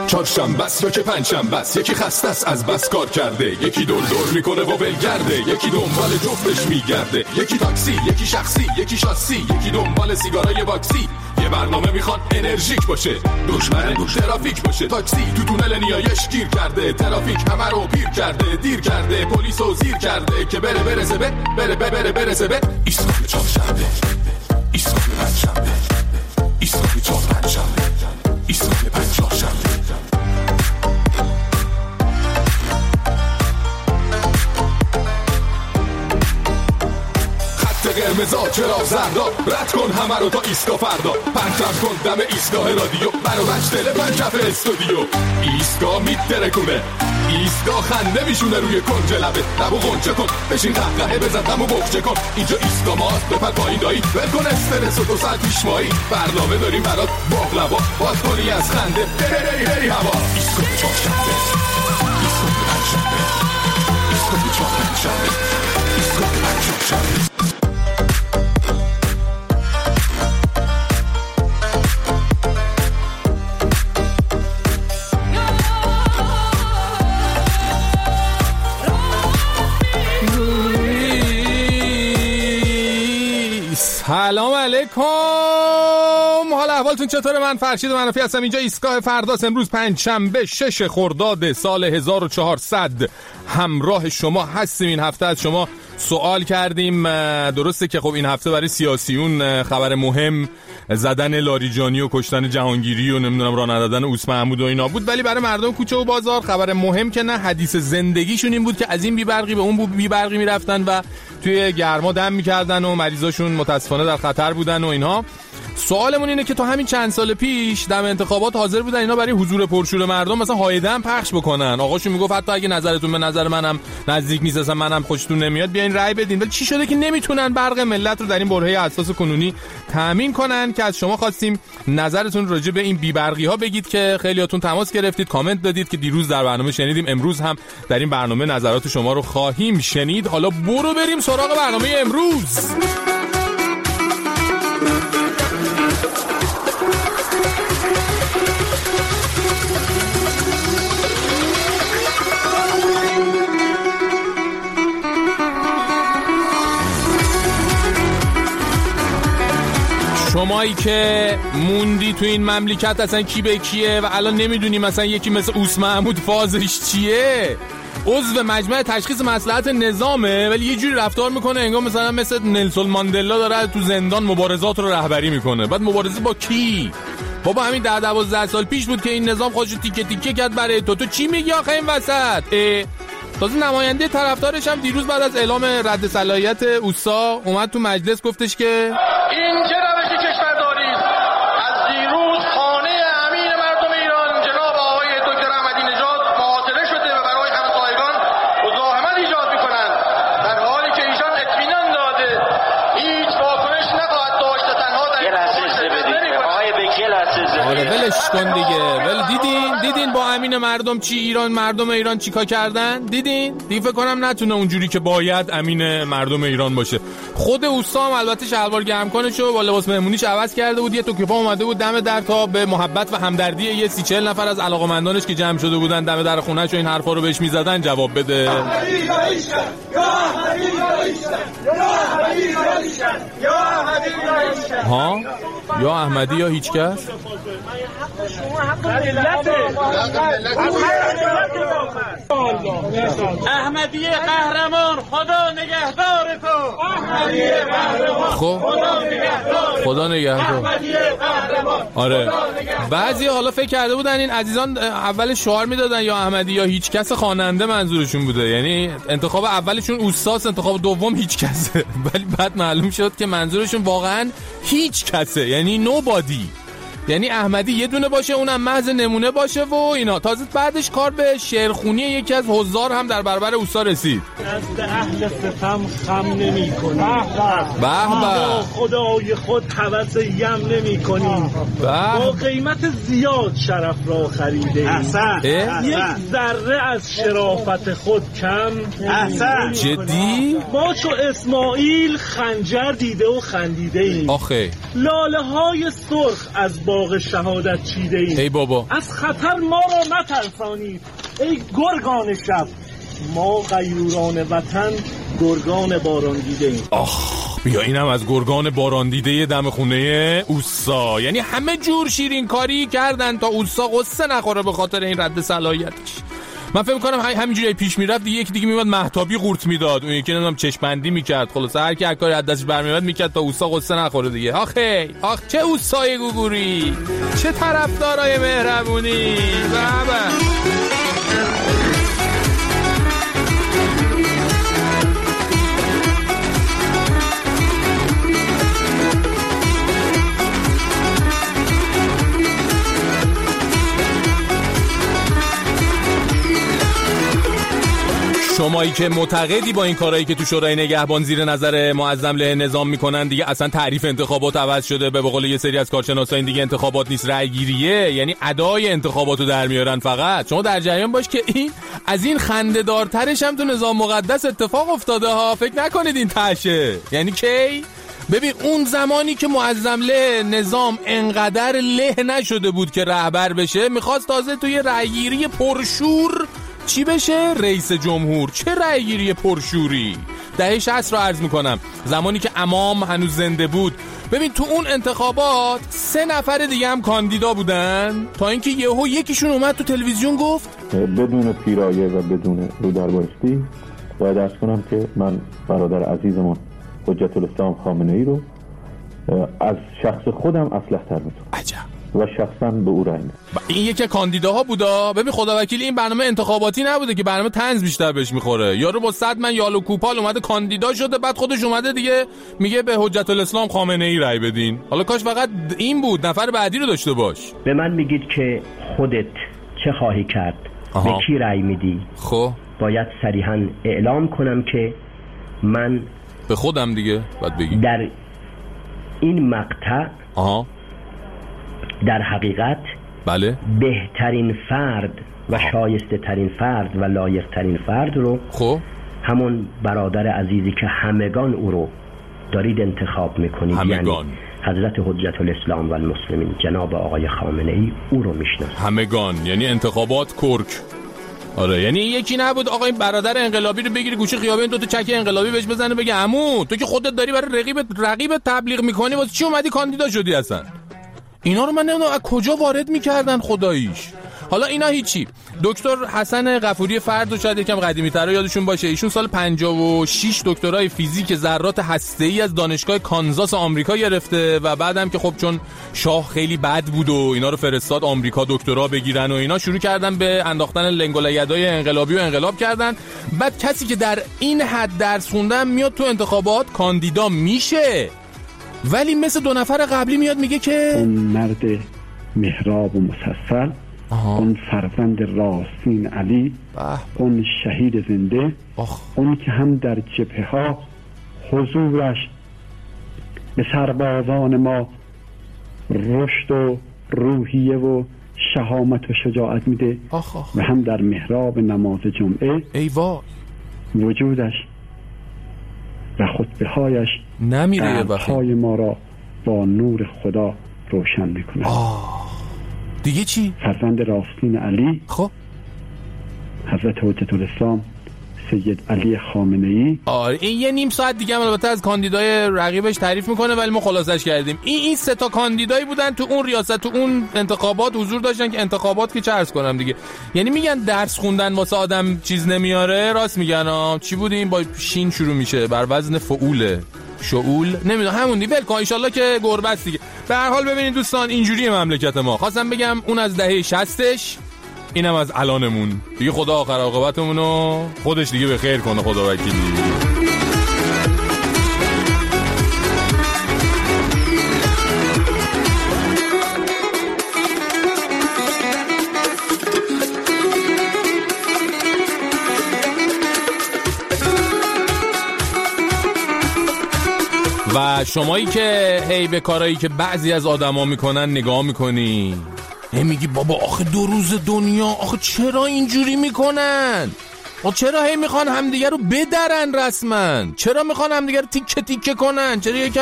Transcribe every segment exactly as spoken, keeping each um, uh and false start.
چهارشنبه است یا که پنجشنبه است، یکی خسته است از بس کار کرده، یکی دور دور میکنه و ولگرده، یکی دنبال جفتش میگرده، یکی تاکسی، یکی شخصی، یکی شاسی، یکی دنبال سیگارای باکسی. یه برنامه میخوان انرژیک باشه، دشمن ترافیک باشه، تاکسی تو تونل نیایش گیر کرده، ترافیک همه رو پیر کرده، دیر کرده، پلیسو زیر کرده که بره برسه به بره بره بره برسه به ایستگاه چهارشنبه، ایستگاه پنجشنبه، ایستگاه چهارشنبه، ایستگاه پنجشنبه. قرمزا چرا زردا، رد کن همه رو تا ایسکا فردا، پرچم کن دم ایستگاه رادیو، برو بچ دل پنجف استودیو. ایستگاه میترکونه، ایستگاه خنده میشونه روی کنج لبه، لبو غنچه کن بشین قهقهه بزن دمو بخچه کن، اینجا ایستگاه ماست بپر پایین دایی، ول کن استرس و دو ساعت پیشمایی، برنامه داریم برات باقلوا، باز کنی از خنده بری بری هوا. ایستگاه چهارشنبه، ایستگاه پنجشنبه، ایستگاه چهارشنبه، ایستگاه پنجشنبه. سلام علیکم، حالا احوالتون چطوره؟ من فرشید منافی هستم، اینجا ایستگاه فرداست. امروز پنجشنبه شش خرداد سال هزار و چهارصد همراه شما هستیم. این هفته از شما سوال کردیم، درسته که خب این هفته برای سیاسیون خبر مهم زدن لاریجانی و کشتن جهانگیری و نمیدونم راه ندادن اوس محمود و اینا بود، ولی برای مردم کوچه و بازار خبر مهم که نه، حدیث زندگیشون این بود که از این بی برقی به اون بی برقی میرفتن و توی گرما دم میکردن و مریضاشون متاسفانه در خطر بودن و اینها. سوالمون اینه که تو همین چند سال پیش دم انتخابات حاضر بودن اینا برای حضور پرشور مردم مثلا هایده هم پخش بکنن، آقاشون میگفت حتی اگه نظرتون به نظر منم نزدیک نیست، اصلا منم خوشتون نمیاد بیاین رأی بدین، ولی چی شده که نمیتونن برق ملت رو در این برهه حساس کنونی تامین کنن؟ که از شما خواستیم نظرتون راجع به این بی‌برقی ها بگید که خیلیاتون تماس گرفتید، کامنت دادید که دیروز در برنامه شنیدیم، امروز هم در این برنامه نظرات شما رو خواهیم شنید. حالا برو بریم سراغ برنامه امروز. شمایی که موندی تو این مملکت اصلا کی به کیه و الان نمیدونی مثلا یکی مثل اوس محمود فازش چیه، عضو مجمع تشخیص مصلحت نظامه ولی یه جوری رفتار میکنه انگار مثلا مثل نلسون ماندلا داره تو زندان مبارزات رو رهبری میکنه. بعد مبارزه با کی؟ بابا همین ده دوازده سال پیش بود که این نظام خودشو تیکه تیکه کرد برای تو. تو چی میگی آخه این وسط؟ تازه نماینده طرفدارش هم دیروز بعد از اعلام رد صلاحیت اوسا اومد تو مجلس گفتش که این چه روش کشورداری است. از دیروز خانه امین مردم ایران جناب آقای دکتر احمدی نژاد معطله شده و برای همسایگان مزاحمت ایجاد می‌کنند، در حالی که ایشان اطمینان داده هیچ واکنش نخواهد داشت. تنها در یه لحظه بدید آقای بکی لحظه آره ولش کن دیگه. ولی دیدین دیدین با امین مردم چی ایران مردم ایران چیکار کردن؟ دیدین؟ دیگه فکر کنم نتونه اونجوری که باید امین مردم ایران باشه. خود اوسا هم البته شلوار گرم کنشو با لباس مهمونیش عوض کرده بود، یه توکیپا اومده بود دم در تا به محبت و همدردی یه سی چهل نفر از علاقمندانش که جمع شده بودن دم در خونه‌ش و این حرفا رو بهش میزدن جواب بده. ها یا احمدی یا هیچ کس؟ احمدی قهرمان خدا نگهدار تو. احمدی قهرمان خب خدا نگهدار خدا نگهدار. احمدی قهرمان آره بعضی حالا فکر کرده بودن این عزیزان اول شعار میدادن یا احمدی یا هیچ کس، خواننده منظورشون بوده، یعنی انتخاب اولشون اوستاس، انتخاب دوم هیچ کسه، ولی بعد معلوم شد که منظورشون واقعا هیچ کسه، یعنی نوبادی، یعنی احمدی یه دونه باشه اونم محض نمونه باشه و اینا. تازه بعدش کار به شعرخونی یکی از حضار هم در برابر اوستا رسید. نزد اهل ستم خم نمی کنیم، به به خدای خود هوس یم نمی کنیم، با قیمت زیاد شرف را خریده ایم، یک ذره از شرافت خود کم. احسن جدی؟ ما چو اسماعیل خنجر دیده و خندیده ایم، آخه لاله های سرخ از با داغ شهادت چیده ایم. ای بابا از خطر ما را نترسانید ای گرگان شب، ما غیوران وطن گرگان باران دیده ایم. آخ بیا اینم از گرگان باران دیده دم خونه اوسا. یعنی همه جور شیرین کاری کردن تا اوسا قصه نخوره به خاطر این رد صلاحیتش. من فکر می‌کنم همینجوری پیش میرفت دیگه یکی دیگه میومد مهتابی قورت میداد، اون یکی نمیدونم چشم بندی میکرد، خلاص هر کی هر کاری از دستش برمیاد میکرد تا اوسا قصه نخوره دیگه. آخه آخ چه اوسای گوگوری، چه طرفدارای مهربونی. بابا شمایی که معتقدی با این کارهایی که تو شورای نگهبان زیر نظر معظم له نظام میکنن دیگه اصلا تعریف انتخابات عوض شده، به قول یه سری از کارشناسا این دیگه انتخابات نیست رأی گیریه، یعنی ادای انتخاباتو در میارن. فقط شما در جریان باش که این از این خنده‌دارترش هم تو نظام مقدس اتفاق افتاده ها، فکر نکنید این تاشه. یعنی کی؟ ببین اون زمانی که معظم له نظام انقدر له نشده بود که رهبر بشه، میخواست تازه توی رأیگیری پرشور چی بشه؟ رئیس جمهور. چه رأیگیری پرشوری دهه شصت رو عرض میکنم، زمانی که امام هنوز زنده بود. ببین تو اون انتخابات سه نفر دیگه هم کاندیدا بودن تا اینکه یهو یکیشون اومد تو تلویزیون گفت بدون پیرایه و بدون رو در بایستی باید ارز کنم که من برادر عزیزمون حجت الاسلام خامنه ای رو از شخص خودم اصلح تر میتونم. عجب. و شخصا به او رای میدم. این یکی کاندیداها بودا. ببین خدا وکیلی این برنامه انتخاباتی نبوده که برنامه طنز بیشتر بهش میخوره. یارو با صد من یال و کوپال اومده کاندیدا شده، بعد خودش اومده دیگه میگه به حجت الاسلام خامنه ای رای بدین. حالا کاش فقط این بود، نفر بعدی رو داشته باش. به من میگید که خودت چه خواهی کرد؟ آها. به کی رای میدی؟ خب باید صریحا اعلام کنم که من به خودم دیگه بعد بگی در این مقطع آها در حقیقت بله بهترین فرد و شایسته ترین فرد و لایق ترین فرد رو خب همون برادر عزیزی که همگان او رو دارید انتخاب میکنید، همگان. یعنی حضرت حجت الاسلام و المسلمین جناب آقای خامنه ای، او رو میشناسید. همگان یعنی انتخابات کرک. آره یعنی یکی نبود آقا این برادر انقلابی رو بگیری گوشه خیابون دو تا چک انقلابی بهش بزنه بگه عمو تو که خودت داری برای رقیبت رقیبت تبلیغ میکنی واسه چی اومدی کاندیدا شدی اصلا؟ اینا رو من نمیدونم از کجا وارد میکردن خداییش. حالا اینا هیچی. دکتر حسن غفوری فرد و شاید یکم قدیمی‌تر یادشون باشه، ایشون سال پنجاه و شش دکترای فیزیک ذرات هسته‌ای از دانشگاه کانزاس آمریکا گرفته و بعدم که خب چون شاه خیلی بد بود و اینا رو فرستاد آمریکا دکترا بگیرن و اینا شروع کردن به انداختن لنگولایدای انقلابی و انقلاب کردن. بعد کسی که در این حد درس خوندن میاد تو انتخابات کاندیدا میشه، ولی مثل دو نفر قبلی میاد میگه که اون مرد محراب و مسلسل، اون فرزند راستین علی، اون شهید زنده، آخ. اون که هم در جبهه ها حضورش به سربازان ما رشد و روحیه و شهامت و شجاعت میده، آخ آخ. و هم در محراب نماز جمعه ای وای وجودش و خطبه هایش نمیره قلب‌های ما را با نور خدا روشن میکنه. آه. دیگه چی؟ فرزند راستین علی، خب حضرت حجت الاسلام سید علی خامنه ای. آره این یه نیم ساعت دیگه هم البته از کاندیدای رقیبش تعریف میکنه ولی ما خلاصش کردیم. این این سه تا کاندیدایی بودن تو اون ریاست، تو اون انتخابات حضور داشتن که انتخابات که چه عرض کنم دیگه، یعنی میگن درس خوندن واسه آدم چیز نمیاره، راست میگن ها. چی بود این با شین شروع میشه بر وزن فعوله شعول نمیدونم همون دی ول کن ان شاءالله که گربه است دیگه. به هر حال ببینید دوستان اینجوری مملکت ما. خواستم بگم اون از دهه شصتش، اینم از الانمون دیگه. خدا آخر عاقبتمونو خودش دیگه به خیر کنه خدا وکیلی. و شمایی که هی به کارهایی که بعضی از آدما میکنن نگاه میکنی، هی میگی بابا آخه دو روز دنیا، آخه چرا اینجوری میکنن؟ آخه چرا هی میخوان همدیگه رو بدرن رسما؟ چرا میخوان همدیگه رو تیکه تیکه کنن؟ چرا یکم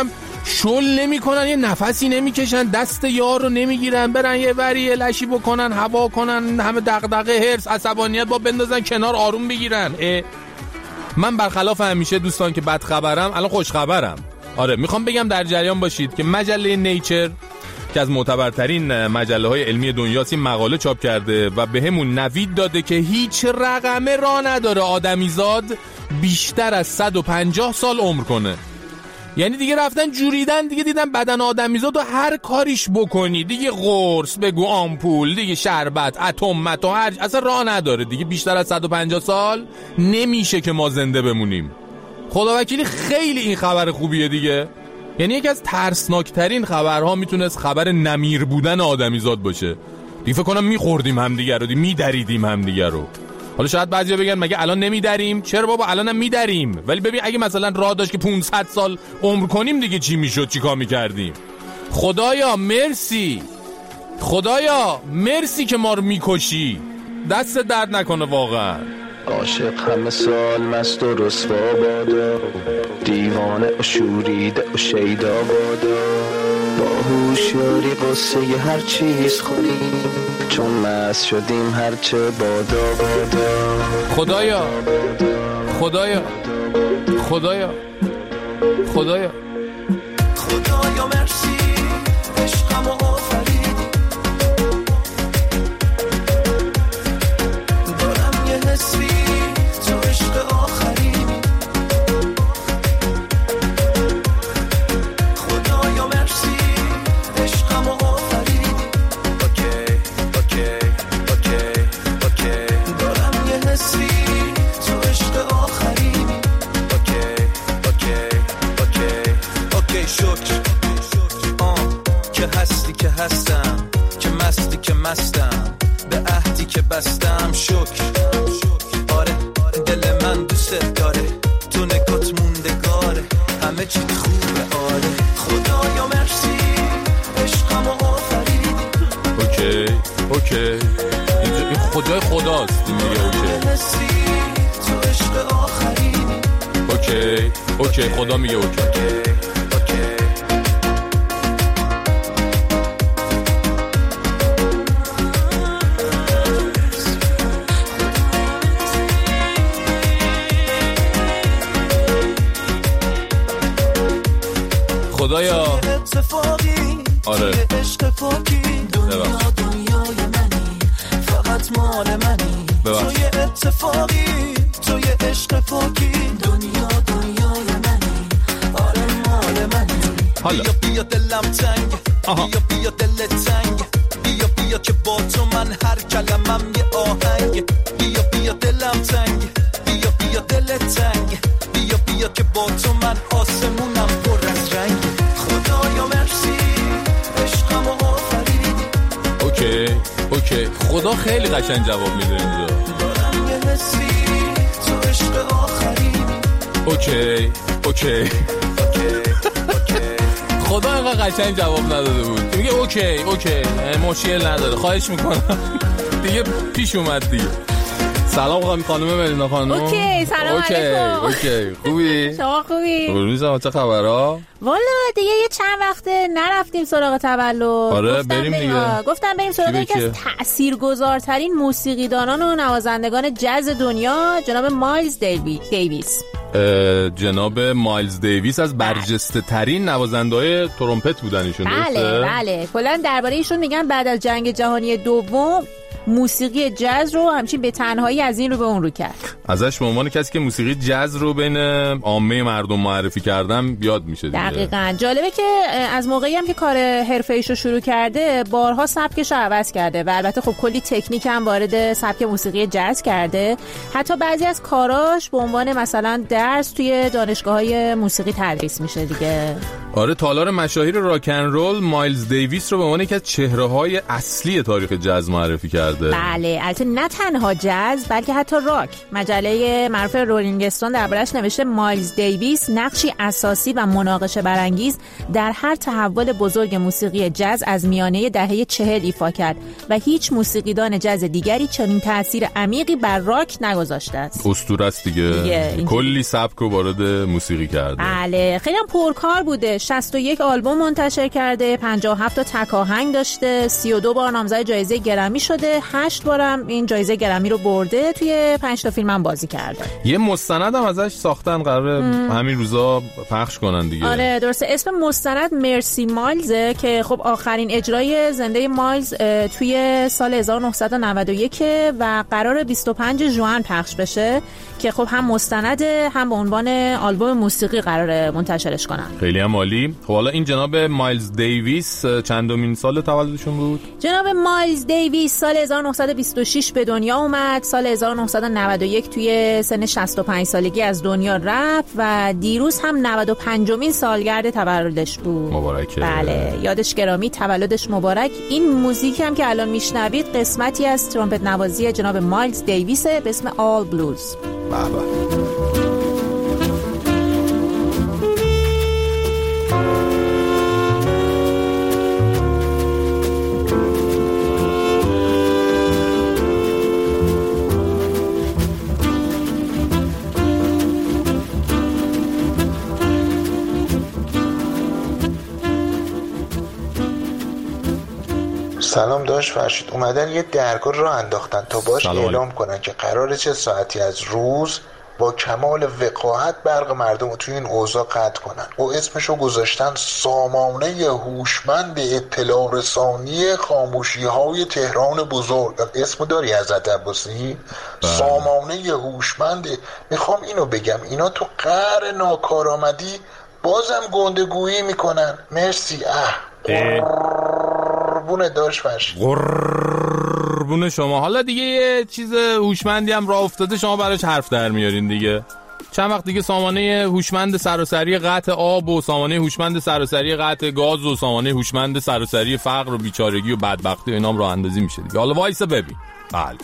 شل نمیکنن، یه نفسی نمیکشن، دست یار رو نمیگیرن، برن یه وری لشی بکنن، هوا کنن، همه دغدغه، حرص، عصبانیت با بندازن کنار، آروم بگیرن. من برخلاف همیشه دوستان که بد خبرم، الان خوش خبرم. آره میخوام بگم در جریان باشید که مجله نیچر که از معتبرترین مجله های علمی دنیاست این مقاله چاپ کرده و به همون نوید داده که هیچ رقمه را نداره آدمیزاد بیشتر از صد و پنجاه سال عمر کنه. یعنی دیگه رفتن جوریدن، دیگه دیدن بدن آدمیزاد و هر کاریش بکنی، دیگه قرص بگو، آمپول، دیگه شربت، اتم، متا، هر اصلا راه نداره دیگه بیشتر از صد و پنجاه سال نمیشه که ما زنده بمونیم. خداوکیلی خیلی این خبر خوبیه دیگه. یعنی یکی از ترسناکترین خبرها میتونست خبر نمیر بودن آدمیزاد باشه. دیگه فکر کنم میخوردیم همدیگه رو، دیگه میدریدیم همدیگه رو. حالا شاید بعضیا بگن مگه الان نمیدریم؟ چرا بابا الانم میدریم. ولی ببین اگه مثلا راه داشت که پانصد سال عمر کنیم دیگه چی میشد، چیکار میکردیم؟ خدایا مرسی، خدایا مرسی که ما رو میکشی، دست درد نکنه واقعا. عاشق همه سال مست و رسوا بادا، دیوانه و شوریده و شیدا بادا، با هوشیاری قصه ی هر چیز خوریم، چون مست شدیم هرچه بادا بادا. خدایا خدایا خدایا خدایا خدایا مرسی عشقم و آفریدی، دارم یه حسی تو عشق آخرینی، خدایا مرسی عشقم و آفریدی. اوکی اوکی اوکی اوکی دارم یه حسی تو عشق آخرینی. اوکی اوکی اوکی اوکی شکر آه که هستی که هستم، که مستی که مستم، به عهدی که بستم شکر. آره دل من دوست داره، تو نگات موندگاره، همه چی خوبه. آره خدایا مرسی عشقم و آفریدی. اوکی اوکی این خدای خداست دیگه. اوکی تو عشق آخرینی. اوکی اوکی خدا میگه اوکی. خدایا آره عشق پاکی، دنیا دنیای منی، فقط مال منی، تو یه اتفاقی، تو یه عشق پاکی، دنیا دنیای منی، آره مال منی. حالا بیا بیا دلم تنگ، بیا بیا دل تنگ، بیا بیا که با تو من هر کلمم یه آهنگ، بیا بیا دلم تنگ، بیا بیا دل تنگ، بیا بیا که با تو من آسمونم پر از رنگ. خدایا مرسی عشقم و آفریدی. اوکی اوکی خدا خیلی قشنگ جواب میده اینجا. دارم یه حسی تو عشق آخرینی. اوکی اوکی خدا اینقدر قشنگ جواب نداده بود، میگه اوکی اوکی مشکل نداره، خواهش میکنم. دیگه پیش اومد دیگه. سلام خانم ملینا خانم. اوکی سلام اوکی. علیکم. اوکی خوبی؟ شما خوبی؟ روزا چه خبرها؟ والا دیگه یه چند وقته نرفتیم سراغ تولد. آره بریم دیگه. گفتم بریم سراغ یکی از تاثیرگذارترین موسیقیدانان و نوازندگان جاز دنیا، جناب مایلز دیویس. جناب مایلز دیویس از برجسته ترین نوازنده‌های ترومپت بودن ایشون. بله بله کلا درباره ایشون میگن بعد از جنگ جهانی دوم موسیقی جاز رو همچین به تنهایی از این رو به اون رو کرد. ازش به عنوان کسی که موسیقی جاز رو بین عامه مردم معرفی کردم یاد میشه دیگه. دقیقاً. جالبه که از موقعی هم که کار حرفه‌ایش رو شروع کرده بارها سبکش رو عوض کرده و البته خب کلی تکنیک هم وارد سبک موسیقی جاز کرده. حتی بعضی از کاراش به عنوان مثلا درس توی دانشگاه‌های موسیقی تدریس میشه دیگه. آره تالار مشاهیر راک ان رول مایلز دیویس رو به عنوان یکی از چهره‌های اصلی تاریخ جاز معرفی کرده. بله البته نه تنها جاز بلکه حتی راک. مجله معروف رولینگ استون دربارش نوشته مایلز دیویس نقشی اساسی و مناقشه برانگیز در هر تحول بزرگ موسیقی جاز از میانه دهه چهل ایفا کرد و هیچ موسیقیدان جاز دیگری چنین تأثیر عمیقی بر راک نگذاشته است. اسطوره است دیگه, دیگه کلی سبک رو وارد موسیقی کرده. بله خیلی هم پرکار بوده، شصت و یک آلبوم منتشر کرده، پنجاه و هفت تا تک آهنگ داشته، سی و دو بار نامزد جایزه گرمی شده، هشت بارم این جایزه گرمی رو برده، توی پنج تا فیلم هم بازی کرده. یه مستند هم ازش ساختن، قراره همین روزا پخش کنن دیگه. آره درسته، اسم مستند مرسی مایلزه که خب آخرین اجرای زنده مایلز توی سال هزار و نهصد و نود و یک و قرار بیست و پنج ژوئن پخش بشه که خب هم مستند هم به عنوان آلبوم موسیقی قراره منتشرش کنن. خیلی هم عالی. خب حالا این جناب مایلز دیویس چندمین سال تولدشون بود؟ جناب مایلز دیویس سال هزار و نهصد و بیست و شش به دنیا اومد، سال هزار و نهصد و نود و یک توی سن شصت و پنج سالگی از دنیا رفت و دیروز هم نود و پنجمین سالگرد تولدش بود. مبارکه. بله یادش گرامی، تولدش مبارک. این موزیک هم که الان میشنوید قسمتی از ترومپت نوازی جناب مایلز دیویسه به اسم آل بلوز. بابا سلام داش فرشید، اومدن یه درگاه راه انداختن تا باش اعلام کنن که قراره چه ساعتی از روز با کمال وقاحت برق مردم رو توی این اوضاع قطع کنن و اسمشو گذاشتن سامانه هوشمند اطلاع رسانی خاموشی های تهران بزرگ. اسمو داری حضرت عباسی؟ سامانه هوشمند. میخوام اینو بگم اینا تو قهر ناکارآمدی بازم گندگویی میکنن. مرسی. اه قربون داش فرشید، قربون شما. حالا دیگه یه چیز هوشمندی هم راه افتاده، شما براش حرف در میارین دیگه. چند وقت دیگه سامانه هوشمند سراسری قطع آب و سامانه هوشمند سراسری قطع گاز و سامانه هوشمند سراسری فقر و بیچارگی و بدبختی و اینام راه اندازی میشه دیگه. حالا وایسا ببین. بله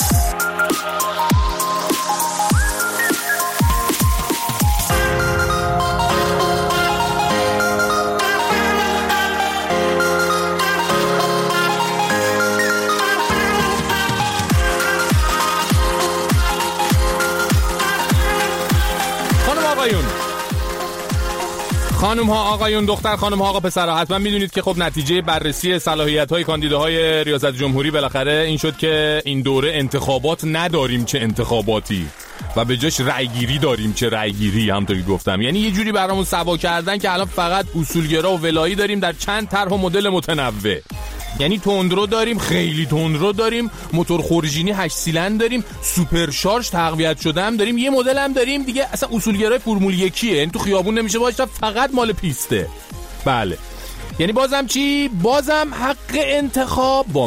خانم ها آقایون، دختر خانم ها آقا پسرها، حتما میدونید که خب نتیجه بررسی صلاحیت های کاندیداهای ریاست جمهوری بالاخره این شد که این دوره انتخابات نداریم، چه انتخاباتی، و به جاش رأیگیری داریم، چه رأیگیری. همونطوری گفتم یعنی یه جوری برامون سوا کردن که الان فقط اصولگرا و ولایی داریم در چند طرح و مدل متنوع. یعنی تندرو داریم، خیلی تندرو داریم، موتور خورجینی هشت سیلندر داریم، سوپر شارژ تقویت شده هم داریم، یه مدل هم داریم دیگه اصلا اصولگرای فرمول یکیه، یعنی تو خیابون نمیشه باشه، فقط مال پیسته. بله یعنی بازم چی؟ بازم حق انتخاب با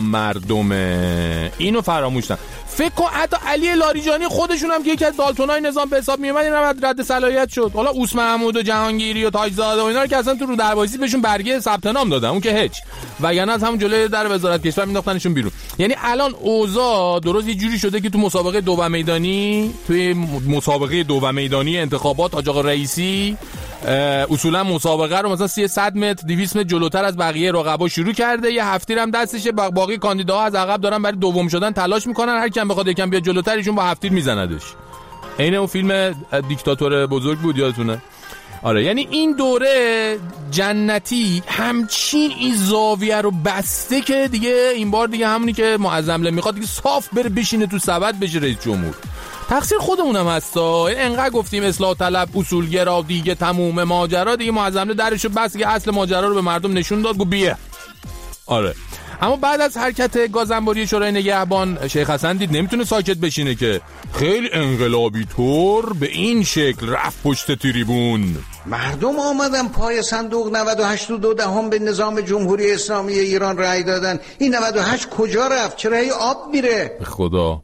مردمه. اینو فراموش نکن. فکر کن حتی علی لاریجانی خودشون هم که یکی از دالتونای نظام به حساب میومد این هم رد صلاحیت شد. حالا اوس محمود و جهانگیری و تاجزاده و اینا رو که اصلا تو رو دربازی بهشون برگه ثبت نام دادن، اون که هیچ، وگرنه از همون جلوی در وزارت کشور مینداختنشون بیرون. یعنی الان اوضاع درست یه جوری شده که تو مسابقه دو و میدانی، توی مسابقه دو و میدانی انتخابات حاج آقا رئیسی اصولا مسابقه رو مثلا سی صد متر دویست متر جلوتر از بقیه رقبا شروع کرده، یه هفتی هم دستشه، باقی کاندیداها از عقب دارن برای دوم شدن تلاش میکنن، هر کی بخواد یکم بیاد جلوتر ایشون با هفتی میزندش. عین اون فیلم دیکتاتور بزرگ بود، یادتونه؟ آره یعنی این دوره جنتی همچین این زاویه رو بسته که دیگه این بار دیگه همونی که معظم میخواد دیگه صاف بره بشینه تو سبد بشه رئیس جمهور. تقصیر خودمونم هستا، انقدر گفتیم اصلاح طلب، اصولگرا، دیگه تموم ماجرا، دیگه معظم درشو بس که اصل ماجرا رو به مردم نشون داد، گفت بیه. آره اما بعد از حرکت گازنباری شورای نگهبان شیخ حسن دید نمیتونه ساکت بشینه که خیلی انقلابی طور به این شکل رفت پشت تریبون. مردم آمدن پای صندوق نود و هشت و دو دهم به نظام جمهوری اسلامی ایران رأی دادن. این نود و هشت کجا رفت؟ چرا هی آب میره؟ به خدا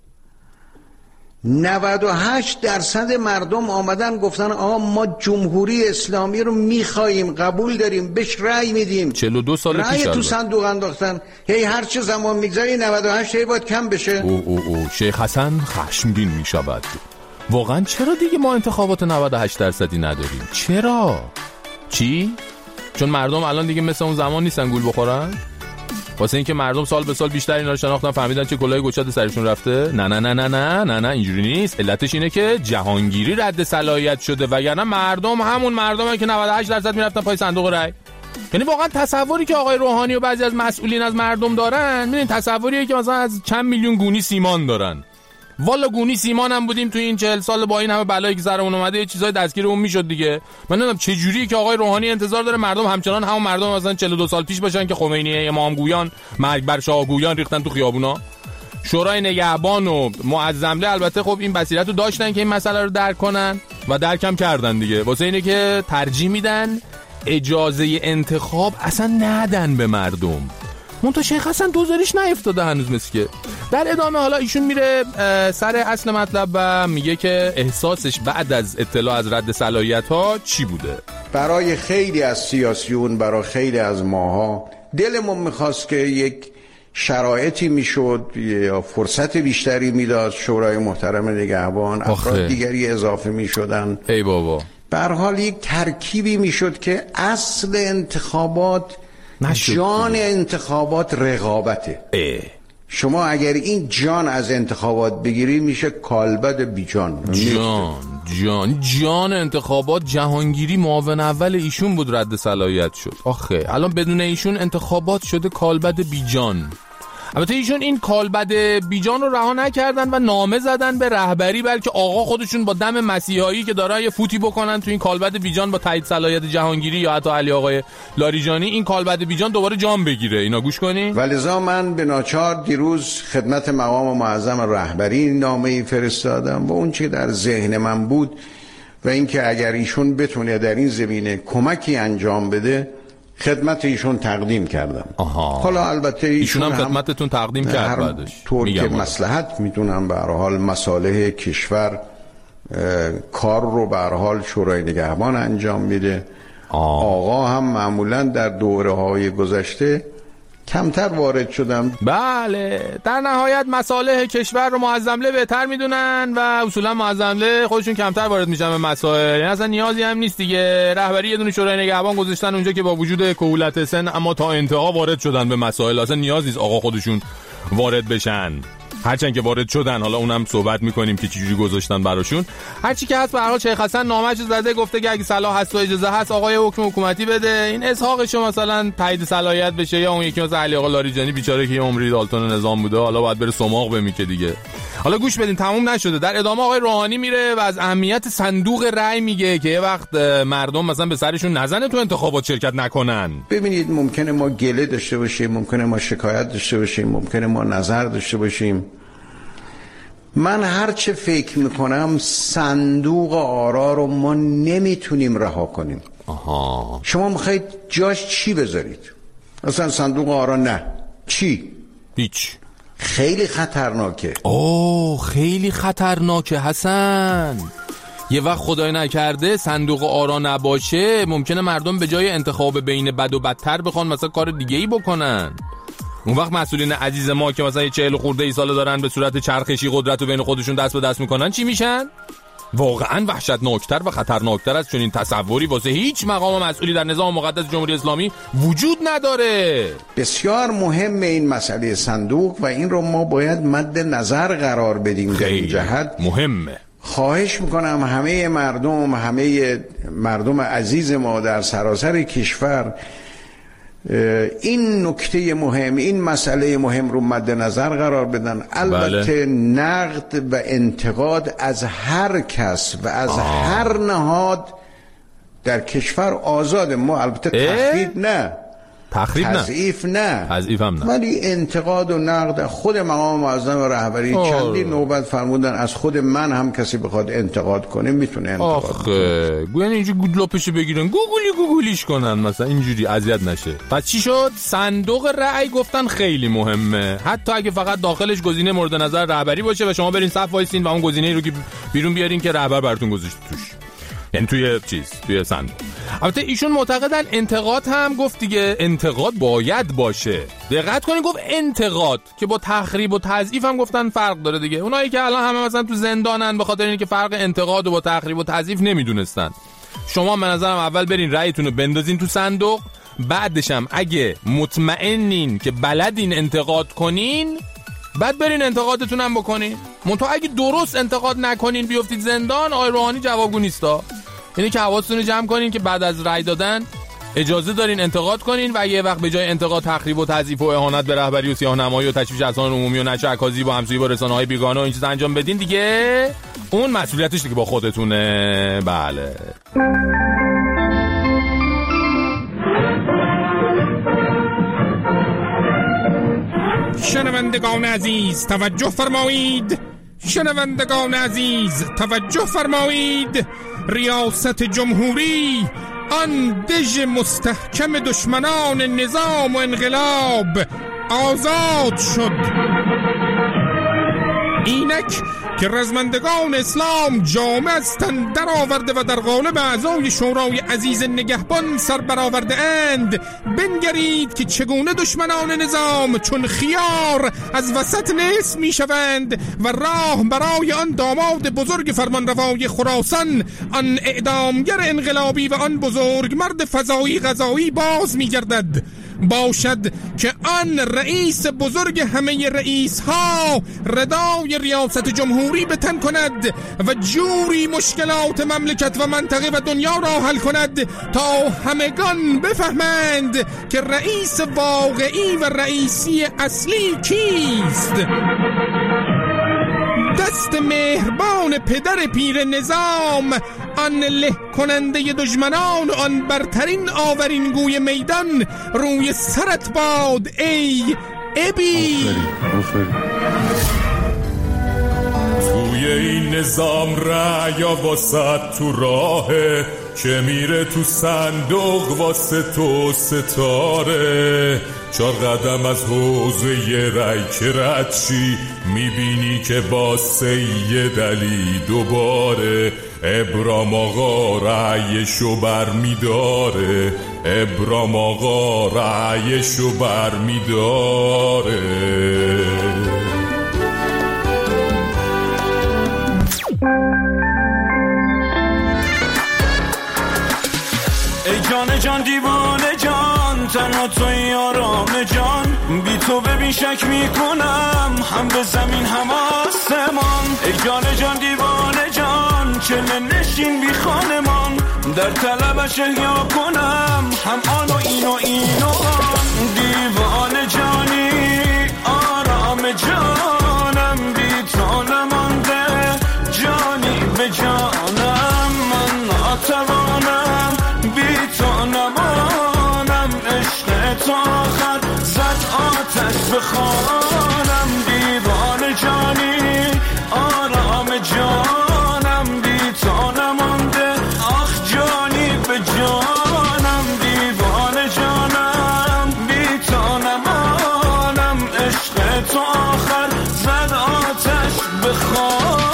نود و هشت درصد مردم آمدن گفتن آقا ما جمهوری اسلامی رو میخواییم، قبول داریم، بهش رأی میدیم. چهل و دو سال پیش رأی تو صندوق انداختن. هی هر چه زمان میگذره نود و هشت هی باید کم بشه. او او او شیخ حسن خشمگین میشود. واقعا چرا دیگه ما انتخابات نود و هشت درصدی نداریم؟ چرا؟ چی؟ چون مردم الان دیگه مثل اون زمان نیستن گول بخورن؟ واسه اینکه مردم سال به سال بیشتر اینا رو شناختن، فهمیدن چه کلاه گشاد سرشون رفته؟ نه نه نه نه نه نه نه اینجوری نیست. علتش اینه که جهانگیری رد صلاحیت شده، وگرنه مردم همون مردمه که نود و هشت درصد میرفتن پای صندوق رای. یعنی واقعا تصوری که آقای روحانی و بعضی از مسئولین از مردم دارن، ببین تصوریه که مثلا از چند میلیون گونی سیمان دارن. والا گونی سیمان هم بودیم تو این چهل سال، با این همه بلایی که سرمون اومده یه چیزای دستگیرمون میشد دیگه. من نمیدونم چه جوریه که آقای روحانی انتظار داره مردم همچنان همون مردم مثلا چهل و دو سال پیش باشن که خمینی امام گویان مرگ بر شاه گویان ریختن تو خیابونا. شورای نگهبان و معظمله البته خب این بصیرت رو داشتن که این مسئله رو درک کنن و درکم کردن دیگه، واسه اینه که ترجیح میدن اجازه انتخاب اصلا ندن به مردم. منتها شیخ حسن دوزاریش نیفتاده هنوز مثل که. در ادامه حالا ایشون میره سر اصل مطلب و میگه که احساسش بعد از اطلاع از رد صلاحیت ها چی بوده. برای خیلی از سیاسیون، برای خیلی از ماها دلمون میخواست که یک شرایطی میشد یا فرصت بیشتری میداد شورای محترم نگهبان، افراد دیگری اضافه میشدن. ای بابا. به هر حال یک ترکیبی میشد که اصل انتخابات نشد. جان انتخابات رقابته. اه. شما اگر این جان از انتخابات بگیری میشه کالبد بیجان. جان جان جان انتخابات جهانگیری معاون اول ایشون بود رد صلاحیت شد. آخه الان بدون ایشون انتخابات شده کالبد بیجان. البته ایشون این کالبد بیجان رو رها نکردن و نامه زدن به رهبری، بلکه آقا خودشون با دم مسیحایی که دارن یه فوتی بکنن تو این کالبد بیجان با تایید صلاحیت جهانگیری یا حتی علی آقای لاریجانی این کالبد بیجان دوباره جان بگیره. اینا گوش کنین. ولذا من به ناچار دیروز خدمت مقام معظم رهبری نامه‌ای فرستادم و اون چه در ذهن من بود و اینکه اگر ایشون بتونه در این زمینه کمکی انجام بده خدمت ایشون تقدیم کردم. آها. حالا البته ایشون هم خدمتتون تقدیم کرد بعدش. طور که مصلحت میدونم به هر حال مصالح کشور کار رو به هر حال شورای نگهبان انجام میده. آقا هم معمولا در دوره‌های گذشته کمتر وارد شدم. بله در نهایت مصالح کشور رو معظمله بهتر میدونن و اصولا معظمله خودشون کمتر وارد میشن به مسائل، یعنی اصلا نیازی هم نیست دیگه. رهبری یه دونه شورای نگهبان گذاشتن اونجا که با وجود کهولت سن اما تا انتها وارد شدن به مسائل، اصلا نیاز نیست آقا خودشون وارد بشن. هرچند که وارد شدن، حالا اونم صحبت میکنیم که چجوری گذاشتن براشون. هرچی که هست به هر حال شیخ حسن نامه‌اش زده، گفته که اگه صلاح هست و اجازه هست آقای حکم حکومتی بده، این اسحاقش مثلا تایید صلاحیت بشه، یا اون یکی مثلا علی آقا لاریجانی بیچاره که یه عمری دالتون نظام بوده حالا باید بره سماق بمیکه دیگه. حالا گوش بدین تموم نشده. در ادامه آقای روحانی میره و از اهمیت صندوق رأی میگه که یه وقت مردم مثلا به سرشون نزنه تو انتخابات شرکت نکنن. ببینید ممکنه ما گله داشته باشیم، ممکنه ما شکایت داشته باشیم، ممکنه ما نظر داشته باشیم. من هرچه فکر میکنم صندوق آرا رو ما نمیتونیم رها کنیم. آها. شما میخواید جاش چی بذارید؟ اصلا صندوق آرا نه چی؟ هیچ. خیلی خطرناکه. اوه خیلی خطرناکه حسن. یه وقت خدای نکرده صندوق آرا نباشه ممکنه مردم به جای انتخاب بین بد و بدتر بخوان مثلا کار دیگه ای بکنن. اون وقت مسئولین عزیز ما که مثلا چهل خورده ای ساله دارن به صورت چرخشی قدرت رو بین خودشون دست به دست میکنن چی میشن؟ واقعا وحشتناکتر و خطرناکتر از چنین تصوری واسه هیچ مقام مسئولی در نظام مقدس جمهوری اسلامی وجود نداره. بسیار مهم این مسئله صندوق و این رو ما باید مد نظر قرار بدیم. در این جهت مهمه. خواهش میکنم همه مردم، همه مردم عزیز ما در سراسر کشور این نکته مهم، این مسئله مهم رو مد نظر قرار بدن. البته بله. نقد و انتقاد از هر کس و از آه. هر نهاد در کشور آزاده. ما البته تخریب نه، تخریب نه، تضعیف نه، تضعیف هم نه، ولی انتقاد و نقد خود مقام معظم رهبری چندین نوبت فرمودن از خود من هم کسی بخواد انتقاد کنه میتونه انتقاد آخه. کنه. گویا اینجوری گودلاپشو بگیرن گوگلی گوگلیش کنن مثلا اینجوری اذیت نشه. پس چی شد؟ صندوق رأی گفتن خیلی مهمه، حتی اگه فقط داخلش گزینه مورد نظر رهبری باشه و شما برین صف وایسین و اون گزینه‌ای رو که بیرون بیارین که رهبر براتون گذاشته توش، یعنی توی چیز توی صندوق. البته ایشون معتقدن انتقاد هم گفت دیگه، انتقاد باید باشه. دقت کنین گفت انتقاد که با تخریب و تضعیف هم گفتن فرق داره دیگه. اونایی که الان همه مثلا تو زندانن به خاطر اینکه فرق انتقاد و با تخریب و تضعیف نمیدونستن. شما به نظرم اول برین رأیتون رو بندازین تو صندوق، بعدش هم اگه مطمئنین که بلدین انتقاد کنین بعد برین انتقادتون هم بکنین. منتها اگه درست انتقاد نکنین بیافتید زندان، آقای روحانی جوابگو نیستا. یعنی که حواستون رو جمع کنین که بعد از رأی دادن اجازه دارین انتقاد کنین و یه وقت به جای انتقاد تخریب و تضعیف و اهانت به رهبری و سیاه‌نمایی و تشویش اذهان عمومی و نشر عکاسی با همسویی با رسانه‌های بیگانه و این چیزا انجام بدین دیگه اون مسئولیتش دیگه با خودتونه. بله. شنوندگان عزیز توجه فرمایید، شنوندگان عزیز توجه فرمایید، ریاست جمهوری آن دژ مستحکم دشمنان نظام و انقلاب آزاد شد. اینک که رزمندگان اسلام جامه از تن در آورده و در قالب اعضای شورای عزیز نگهبان سر برآورده اند، بنگرید که چگونه دشمنان نظام چون خیار از وسط نصف می شوند و راه برای آن داماد بزرگ فرمانروای خراسان، آن اعدامگر انقلابی و آن بزرگ مرد فضایی غذایی باز می گردد. باشد که آن رئیس بزرگ همه رئیس ها ردای ریاست جمهوری به تن کند و جوری مشکلات مملکت و منطقه و دنیا را حل کند تا همگان بفهمند که رئیس واقعی و رئیسی اصلی کیست. دست مهربان پدر پیر نظام، آن له کننده دشمنان، آن برترین آورین گوی میدان روی سرت باد ای ابی. توی این نظام رأی واسه تو راهه که میره تو صندوق واسه تو ستاره. چار قدم از حوزه یه رأی که رد شی میبینی که با سید علی دوباره ابرام آقا رأیشو بر میداره، ابرام آقا رأیشو بر میداره. ای جان جان دیوانه جان، تنها توی آرام جان، بی تو ببین شک میکنم هم به زمین هم آسمان. ای جان جان دیوانه جان، چله نشین بی خانمان، در طلبش احیا کنم هم آن و این و این و آن. دیوانه جانی آرام جانم، بی تو نمانده جانی به جانم، من ناتوانم بی تو نمانم، عشق تو آخر زد آتش به خانم. دیوانه جانی آرام جانم، بی تو نمانده آخ جانی به جانم. دیوانه جانم بی تو نمانم، عشق تو آخر زد آتش به خانم.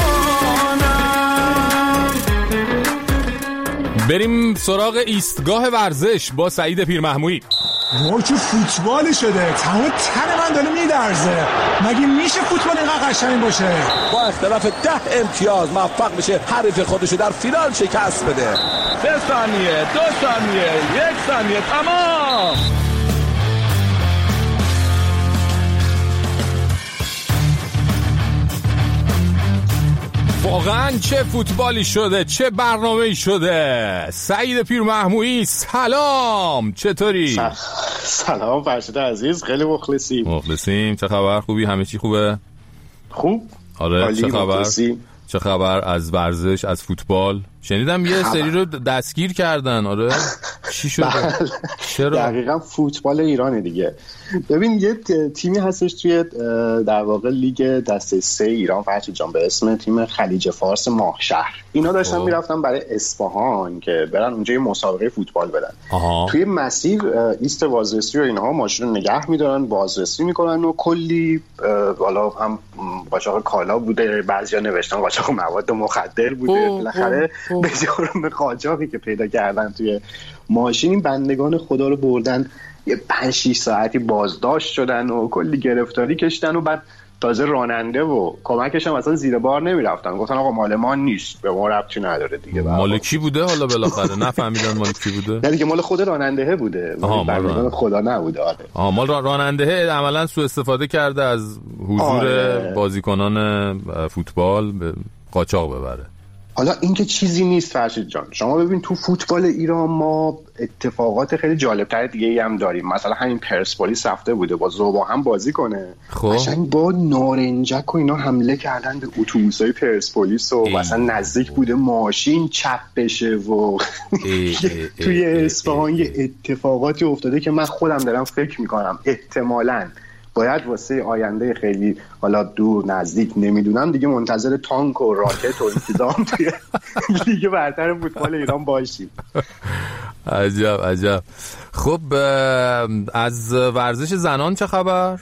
بریم سراغ ایستگاه ورزش با سعید پیرمحمودی. وای چه فوتبالی شده، تمام تن من داره میلرزه. مگه میشه فوتبال اینقدر قشنگ باشه؟ با اختلاف ده امتیاز موفق بشه حریف خودشو در فینال شکست بده. سه ثانیه، دو ثانیه، یک ثانیه، تمام. واقعا چه فوتبالی شده، چه برنامه‌ای شده. سعید پیرمحمودی سلام، چطوری؟ سلام فرشید عزیز، خیلی مخلصیم. مخلصیم. چه خبر؟ خوبی؟ همه چی خوبه؟ خوب. آره چه خبر؟ مخلصیم. چه خبر از ورزش، از فوتبال؟ شنیدم یه سری رو دستگیر کردن. آره چی شده؟ چرا؟ دقیقاً فوتبال ایرانه دیگه. ببین یه تیمی هستش توی در واقع لیگ دسته سه ایران فرشید جان به اسم تیم خلیج فارس ماهشهر. اینا داشتن میرفتن برای اصفهان که برن اونجا یه مسابقه فوتبال بدن. آها. توی مسیر ایست بازرسی و اینها ماشین رو نگه میدارن، بازرسی میکنن و کلی والا هم قاچاق کالا بوده، بعضیا نوشتن قاچاق مواد مخدر بوده. بالاخره به جرم قاچاقی که پیدا کردن توی ماشین این بندگان خدا رو بردن، یه پنج شش ساعتی بازداشت شدن و کلی گرفتاری کشیدن و بعد تازه راننده و کمکش هم اصلا زیر بار نمیرفتن، گفتن آقا مال ما نیست، به ما ربطی نداره دیگه. مال کی بوده حالا بالاخره نفهمیدن مال کی بوده؟ نه دیگه مال خود راننده بوده، مال خدا نبوده. آره آها مال راننده عملا سوء استفاده کرده از حضور آره. بازیکنان فوتبال به قاچاق ببره. حالا این که چیزی نیست فرشید جان، شما ببین تو فوتبال ایران ما اتفاقات خیلی جالب‌تر دیگه ای هم داریم. مثلا همین پرسپولیس رفته بوده با زوبا هم بازی کنه، قشنگ با نارنجک و اینا حمله کردن به اتوبوسای پرسپولیس و مثلا نزدیک بوده ماشین چپ بشه و توی اصفهان یه اتفاقاتی افتاده که من خودم دارم فکر میکنم احتمالاً باید واسه آینده خیلی حالا دور نزدیک نمیدونم دیگه منتظر تانک و راکت و انتظام توی لیگ برتر فوتبال ایران باشیم. عجب عجب. خب از ورزش زنان چه خبر؟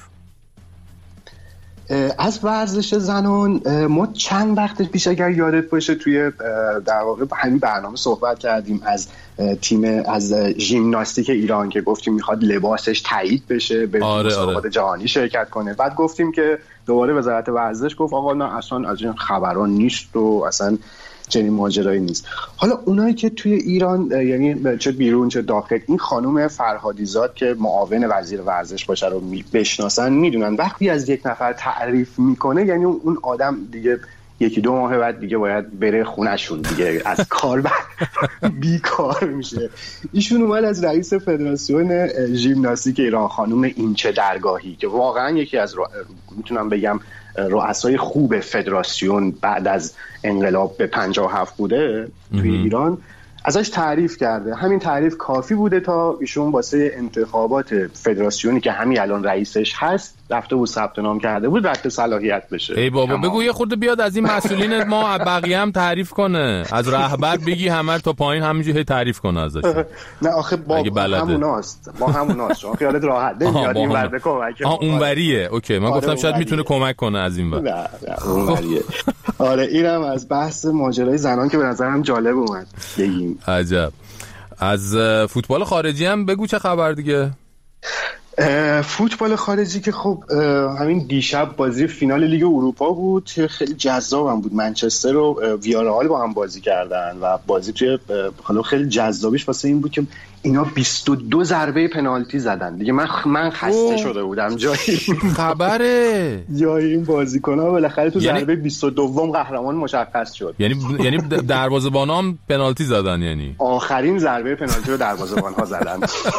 از ورزش زنان ما چند وقت پیش اگر یادت باشه توی در واقع همین برنامه صحبت کردیم از تیم از ژیمناستیک ایران که گفتیم میخواد لباسش تایید بشه به مسابقات آره. جهانی شرکت کنه. بعد گفتیم که دوباره وزارت ورزش گفت آقا نه اصلا از این خبران نیست و اصلا چنین ماجرایی نیست. حالا اونایی که توی ایران یعنی چه بیرون چه داخل این خانم فرهادیزاد که معاون وزیر ورزش باشه رو بشناسن میدونن وقتی از یک نفر تعریف میکنه یعنی اون آدم دیگه یکی دو ماه بعد دیگه باید بره خونه‌شون دیگه از کار بیکار میشه. ایشون اومد از رئیس فدراسیون ژیمناستیک ایران خانم اینچه درگاهی که واقعا یکی از رو... میتونم بگم رؤسای خوب فدراسیون بعد از انقلاب به پنجاه و هفت بوده توی ایران، ازش تعریف کرده. همین تعریف کافی بوده تا ایشون واسه انتخابات فدراسیونی که همین الان رئیسش هست رفته بود ثبت نام کرده بود رد صلاحیت بشه. ای بابا بگو یه خورده بیاد از این مسئولین ما بقیه هم تعریف کنه، از رهبر بگی همه تا پایین همینجوری تعریف کنه ازش. نه آخه با هموناست با هموناست شما خیالت راحت نمیاد این ورده کمک. آ اونوریه اوکی من گفتم شاید میتونه کمک کنه از این ور. نه اونوریه. آره اینم از بحث ماجرای زنان که به نظرم جالب اومد بگیم. عجب. از فوتبال خارجی هم بگو چه خبر دیگه؟ فوتبال خارجی که خب همین دیشب بازی فینال لیگ اروپا بود، خیلی جذابم بود. منچستر و ویارال با هم بازی کردن و بازی توی حالا خیلی جذابیش واسه این بود که اینا بیست و دو ضربه پنالتی زدن دیگه. من من خسته شده بودم جای خبره جای این بازیکن‌ها بالاخره تو یعنی... ضربه بیست و دو قهرمان مشخص شد. یعنی یعنی دروازه‌بان‌ها هم پنالتی زدن، یعنی آخرین ضربه پنالتی رو دروازه‌بان‌ها زدن.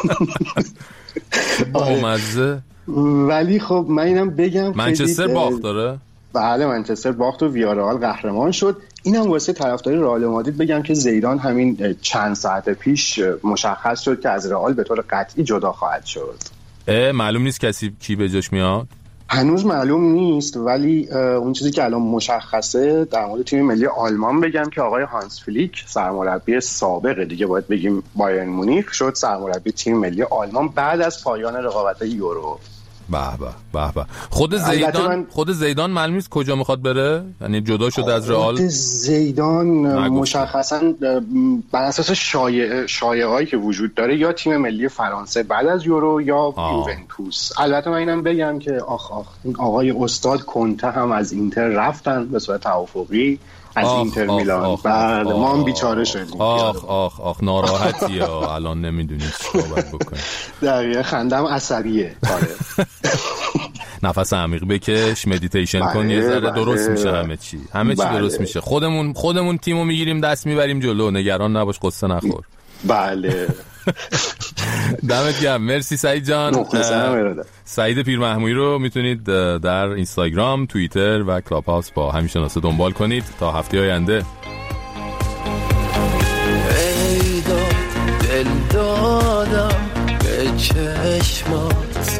بامزه. ولی خب من اینم بگم منچستر باخت داره. بله منچستر باخت و ویارال قهرمان شد. اینم واسه طرفدار رئال مادرید بگم که زیدان همین چند ساعت پیش مشخص شد که از رئال به طور قطعی جدا خواهد شد. معلوم نیست کسی کی به جاش میاد؟ هنوز معلوم نیست، ولی اون چیزی که الان مشخصه در مورد تیم ملی آلمان بگم که آقای هانس فلیک سرمربی سابق دیگه باید بگیم بایرن مونیخ شد سرمربی تیم ملی آلمان بعد از پایان رقابت یورو. به به به به. خود زیدان من... خود زیدان معلوم نیست کجا میخواد بره، یعنی جدا شده از رئال. زیدان مشخصا بر اساس شایعه شایعه‌ای که وجود داره یا تیم ملی فرانسه بعد از یورو یا یوونتوس. البته من اینم بگم که آخ آخ این آقای استاد کنته هم از اینتر رفتن به صورت توافقی از آخ اینتر آخ میلان. بعد ما هم بیچاره شدیم. آخ آخ آخ ناراحتی ها الان نمیدونی چیکار باید بکنی. دقیقاً خندم عصبیه. آره. نفس عمیق بکش، مدیتیشن کن، یه ذره درست میشه همه چی. همه چی درست میشه. خودمون خودمون تیمو میگیریم دست میبریم جلو، نگران نباش، قصه نخور. بله. دمت گرم. مرسی سعید جان. سعید پیرمحمودی رو میتونید در اینستاگرام، توییتر و کلاب هاوس با همین شناسه دنبال کنید تا هفته آینده. ای دل دادم به چشمات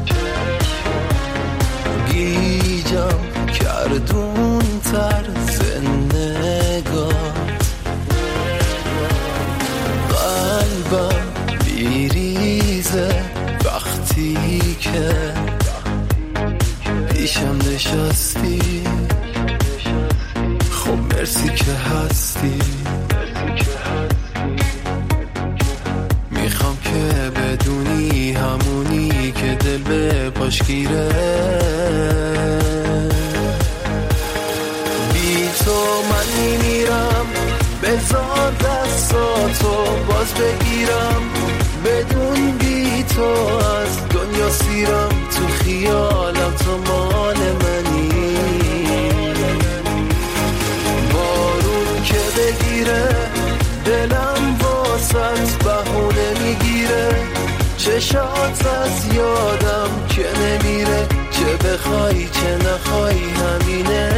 گیجم کردون طرز نگات قلبم بیریزه وقتی که پیشم نشستی. خب مرسی که هستی، میخوام که بدونی همونی که دل به پاش گیره تو باز بگیرم، بدون بی تو از دنیا سیرم، تو خیالم تو مال منی. بارون که بگیره دلم واسط بهونه میگیره، چشات از یادم که نمیره، چه بخوای چه نخوای همینه.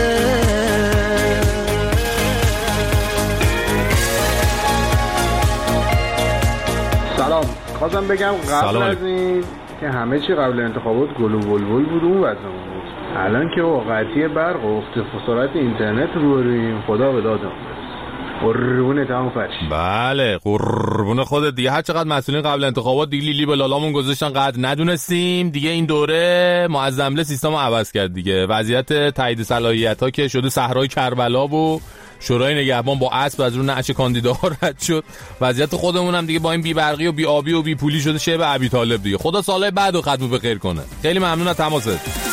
سلام، خواستم بگم قبل از این که همه چی قبل انتخابات گل و ولول بود اون وضع بود، الان که واقعیت برق و سرعت اینترنت رو بریم خدا به دادم قربون تمام فرش. بله قربون خودت دیگه. هر چقدر مسئولین قبل انتخابات دیگه لیلی به لالامون گذاشتن قد ندونستیم دیگه. این دوره معظمله سیستمو عوض کرد دیگه. وضعیت تایید صلاحیت‌ها که شده صحرای کربلا و شورای نگهبان با اسب از رو نعش کاندیداها رد شد. وضعیت خودمون هم دیگه با این بی برقی و بی آبی و بی پولی شده شبه ابی طالب دیگه. خدا سالهای بعدو ختمو به خیر کنه. خیلی ممنون از تماست.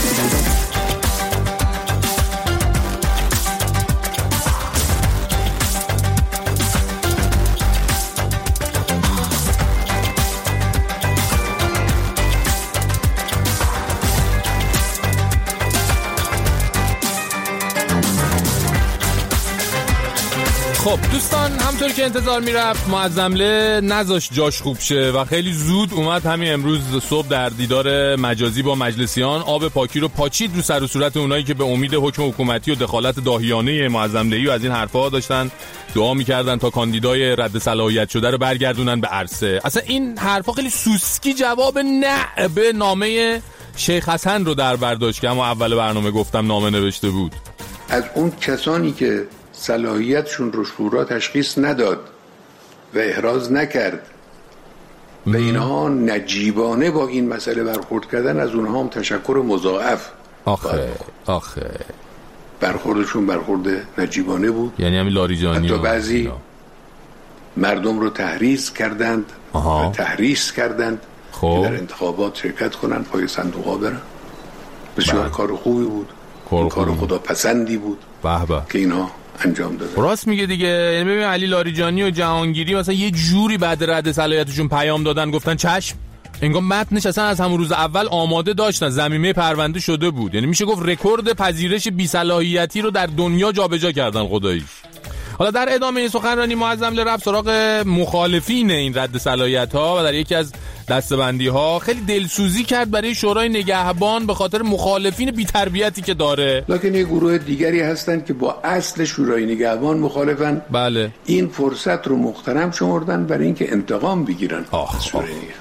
خب دوستان، همطور که انتظار میرفت معظمله نذاشت جاش خوب شه و خیلی زود اومد همین امروز صبح در دیدار مجازی با مجلسیان آب پاکی رو پاچید رو سر و صورت اونایی که به امید حکم حکومتی و دخالت داهیانه معظمله‌ای و از این حرفا داشتن دعا میکردن تا کاندیدای رد صلاحیت شده رو برگردونن به عرصه. اصلا این حرفا خیلی سوسکی جواب نه به نامه شیخ حسن رو در برداشت که اما اول برنامه گفتم نامه نوشته بود. از اون کسانی که صلاحیتشون رو شورا تشخیص نداد و احراز نکرد و اینها نجیبانه با این مسئله برخورد کردن، از اونها هم تشکر مضاعف. آخه آخه برخوردشون برخورد نجیبانه بود. یعنی همین لاریجانی حتی بعضی و... مردم رو تحریض کردند آها. و تحریض کردند خب. که در انتخابات شرکت کنند، پای صندوق ها برن. بسیار بح. کار خوبی بود، کار, کار خدا پسندی بود به به. که اینها انجام داده. راست میگه دیگه. یعنی ببین علی لاریجانی و جهانگیری مثلا یه جوری بعد رد صلاحیتشون پیام دادن، گفتن چشم. انگار متنش اصلا از همون روز اول آماده داشتن، زمینه پرونده شده بود. یعنی میشه گفت رکورد پذیرش بی‌صلاحیتی رو در دنیا جابجا کردن خداییش. حالا در ادامه این سخنرانی معظمله رفت سراغ مخالفین این رد صلاحیت‌ها و در یکی از دسته‌بندی‌ها خیلی دلسوزی کرد برای شورای نگهبان به خاطر مخالفین بی‌تربیتی که داره. لکن یه گروه دیگری هستن که با اصل شورای نگهبان مخالفن. بله. این فرصت رو مغتنم شمردن برای اینکه انتقام بگیرن. آخ شورای نگهبان.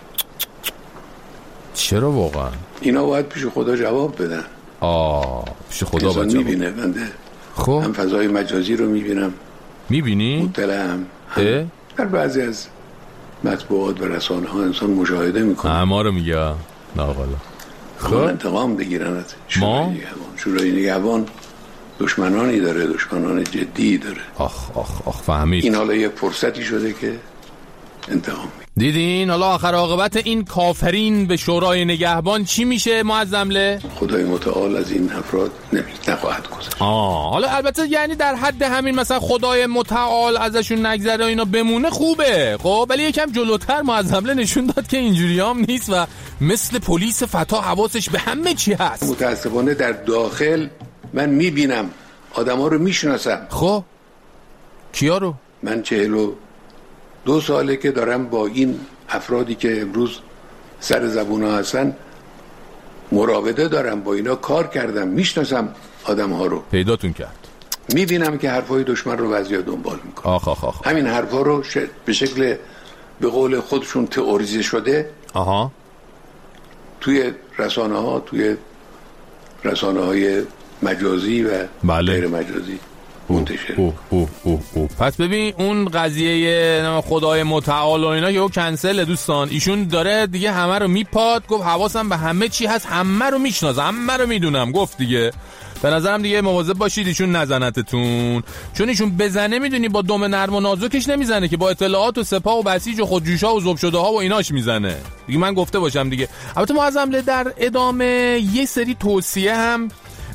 چرا واقعا؟ اینا باید پیش خدا جواب بدن. آه پیش خدا باید جواب میبینه. بنده خب هم فضای مجازی رو میبینم. میبینی؟ مطلعم. در بعضی از مطبوعات و رسانه ها انسان مشاهده میکنه. اما رو میگه ناقلا خب انتقام بگیرن از شورای نگهبان. شورای نگهبان دشمنانی داره، دشمنان جدی داره. آخ آخ آخ فهمید. این حالا یه فرصتی شده که انتقام بگیرن. دیدین حالا آخر عاقبت این کافرین به شورای نگهبان چی میشه معظمله؟ خدای متعال از این افراد نخواهد گذشت. آه حالا البته یعنی در حد همین مثلا خدای متعال ازشون نگذره اینا بمونه خوبه خب، ولی یکم جلوتر معظمله نشون داد که اینجوری هم نیست و مثل پلیس فتا حواسش به همه چی هست. متاسفانه در داخل من میبینم آدم ها رو میشناسم. خب کیا رو؟ من چهل و دو ساله که دارم با این افرادی که امروز سر زبون ها هستن مراوده دارم، با اینا کار کردم، میشناسم آدم ها رو. پیداتون کرد. میبینم که حرفای دشمن رو وضعیت دنبال میکنه. آخ آخ آخ. همین حرفا رو ش... به شکل به قول خودشون تئوریزه شده آها توی رسانه ها، توی رسانه های مجازی و بله. غیر مجازی منتشر. اوه اوه اوه اوه. پس ببین اون قضیه خدای متعال و اینا یهو کنسل دوستان. ایشون داره دیگه همه رو میپاد، گفت حواسم به همه چی هست، همه رو میشناسم، همه رو میدونم. گفت دیگه به نظرم دیگه مواظب باشید ایشون نزنتتون، چون ایشون بزنه میدونی با دم نرم و نازکش نمیزنه که با اطلاعات و سپاه و بسیج و خودجوشا و ذوب شده ها و ایناش میزنه دیگه. من گفته باشم دیگه. البته معظمله در ادامه یه سری توصیه هم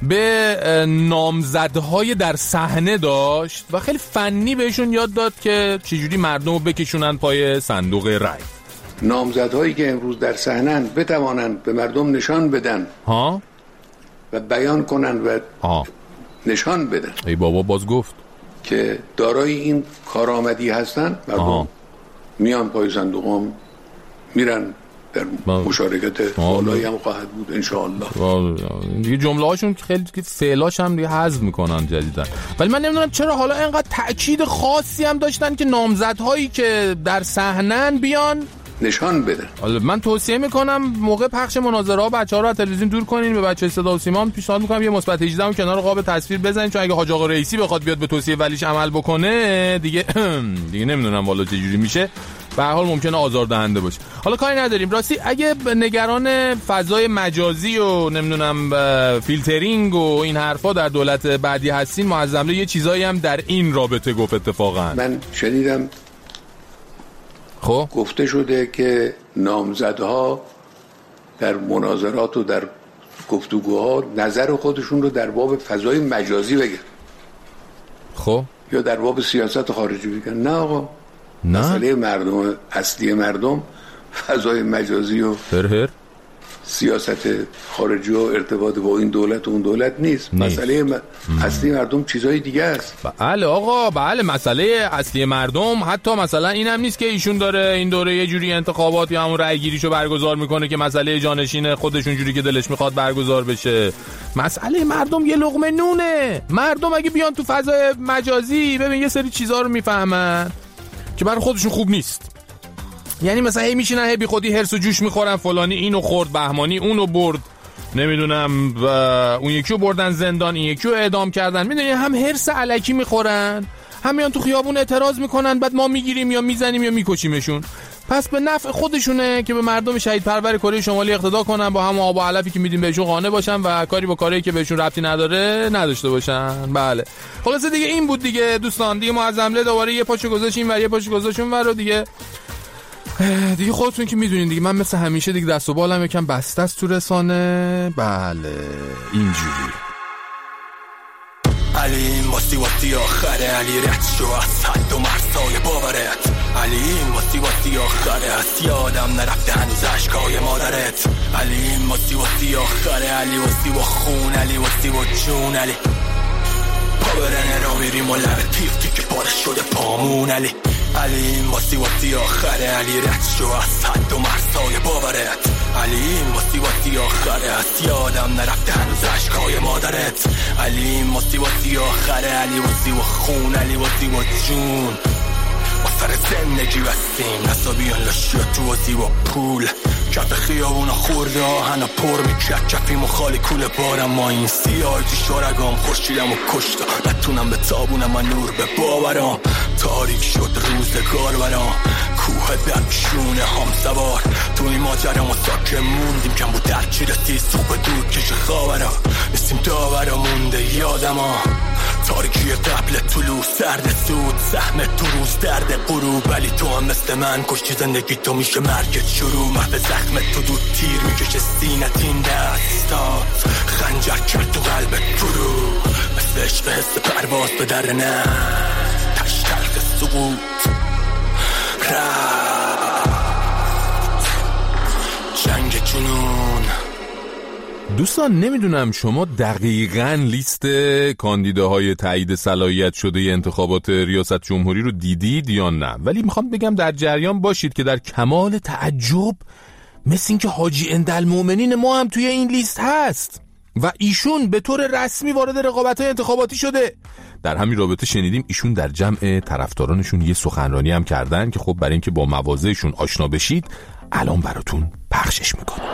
به نامزدهای در صحنه داشت و خیلی فنی بهشون یاد داد که چجوری مردم رو بکشونن پای صندوق رای. نامزدهایی که امروز در صحنه‌اند بتوانند به مردم نشان بدن ها و بیان کنند و ها نشان بدن ای بابا باز گفت که دارای این کارآمدی هستن، مردم میان پای صندوقم میرن در مشارکت بالایی هم خواهد بود انشاءالله. دیگه جمله هاشون خیلی فعلاش هم دیگه حذف میکنن جدیدن. ولی من نمیدونم چرا حالا اینقدر تأکید خاصی هم داشتن که نامزدهایی که در صحنه‌ن بیان نشان بدن. حالا من توصیه میکنم موقع پخش مناظره ها بچه‌ها رو از تلویزیون دور کنین. به بچه صدا و سیما پیشنهاد میکنم یه مثبت هجده هم کنار قاب تصویر بزنین، چون اگه حاج آقا رئیسی بخواد بیاد به توصیه ولیش عمل بکنه دیگه دیگه نمیدونم والا چه جوری میشه. به هر حال ممکنه آزاردهنده باشه. حالا کاری نداریم. راستی اگه نگران فضای مجازی و نمیدونم فیلترینگ و این حرفا در دولت بعدی هستین، معظم یه چیزایی هم در این رابطه گفت اتفاقا. من شنیدم خب گفته شده که نامزدها در مناظرات و در گفتگوها نظر خودشون رو در باب فضای مجازی بگن. خب یا در باب سیاست خارجی بگن. نه آقا، نه. مسئله مردم اصلی مردم فضای مجازی و هر هر. سیاست خارجی و ارتباط با این دولت و اون دولت نیست, نیست. مسئله م... اصلی مردم چیزای دیگه است. بله آقا بله، مسئله اصلی مردم حتی مثلا این هم نیست که ایشون داره این دوره یه جوری انتخابات یا همون رأی گیریشو برگزار میکنه که مسئله جانشین خودشون جوری که دلش میخواد برگزار بشه. مسئله مردم یه لقمه نونه. مردم اگه بیان تو فضای مجازی ببین یه سری چیزا رو میفهمن که برای خودشون خوب نیست. یعنی مثلا هی میشینن هی بی خودی هرس و جوش میخورن، فلانی اینو خورد، بهمانی اونو برد، نمیدونم و اون یکیو بردن زندان، این یکیو اعدام کردن. میدونی هم هرس الکی میخورن، هم میان تو خیابون اعتراض میکنن، بعد ما میگیریم یا میزنیم یا میکشیمشون. پس به نفع خودشونه که به مردم شهید پرور کره شمالی اقتدا کنن، با هم آب و علفی که میدیم بهشون قانع باشن و کاری با کاری که بهشون ربطی نداره نداشته باشن. بله خلاصه دیگه این بود دیگه دوستان. دیگه ما از حمله دوباره یه پاشو گذاشتیم و یه پاشو گذاشتیم و رو دیگه دیگه خودتون که میدونین دیگه. من مثل همیشه دیگه دست و بالم یکم بسته است تو رسانه. بله اینجوری علی ماسی واسی آخره، علی رد شو از حد و مرسای باورت. علی ماسی واسی آخره، از یادم نرفته هنوز عشقای مادرت. علی ماسی واسی آخره، علی واسی و خون، علی واسی و جون. علی پا برنه را میریم و لب تیفتی که پارش شده پامون. علی علی ماسی واسی آخره، علی رد شو از حد و مرسای باورت. علی ماسی واسی آخره، از یادم نرفته هنوز عشقای مادرت. علی ماسی واسی آخره، علی واسی و خون، علی واسی و جون. با سر زندگی بستیم نصابیان لاشی و توازی و پول. کف خیابون خورده آهن پر میکرد کفیم و خالی کوله بارم. ما این سیاجی شارگام خورشیدم و کشتا، نتونم به تابونم من نور به باورم. تاریک شد روزگار برام، کوه درکشونه هم سوار. تو این ماجرم و ساکه موندیم، کم بود درکی رسی صبح دور کش خاورم. نسیم داورم مونده یادم ها، تاریکی قبل طلوع سرد سود، سهم تو روز درد غروب. ولی تو هم مثل من کشتی زندگی تو میشه مرگت شروع. محو زخم تو دود تیر میکشه سینت این دستات، خنجر کرد تو قلبت فرو. مثل عشق حس پرواز به در نه تش تلخ سقوط رفت جنگ جنون. دوستان نمیدونم شما دقیقاً لیست کاندیداهای تایید صلاحیت شده انتخابات ریاست جمهوری رو دیدید یا نه، ولی میخوام بگم در جریان باشید که در کمال تعجب مثل این که حاجی اندالمومنین ما هم توی این لیست هست و ایشون به طور رسمی وارد رقابت‌های انتخاباتی شده. در همین رابطه شنیدیم ایشون در جمع طرفدارانشون یه سخنرانی هم کردن که خب برای اینکه با مواضعشون آشنا بشید الان براتون پخشش میکنم.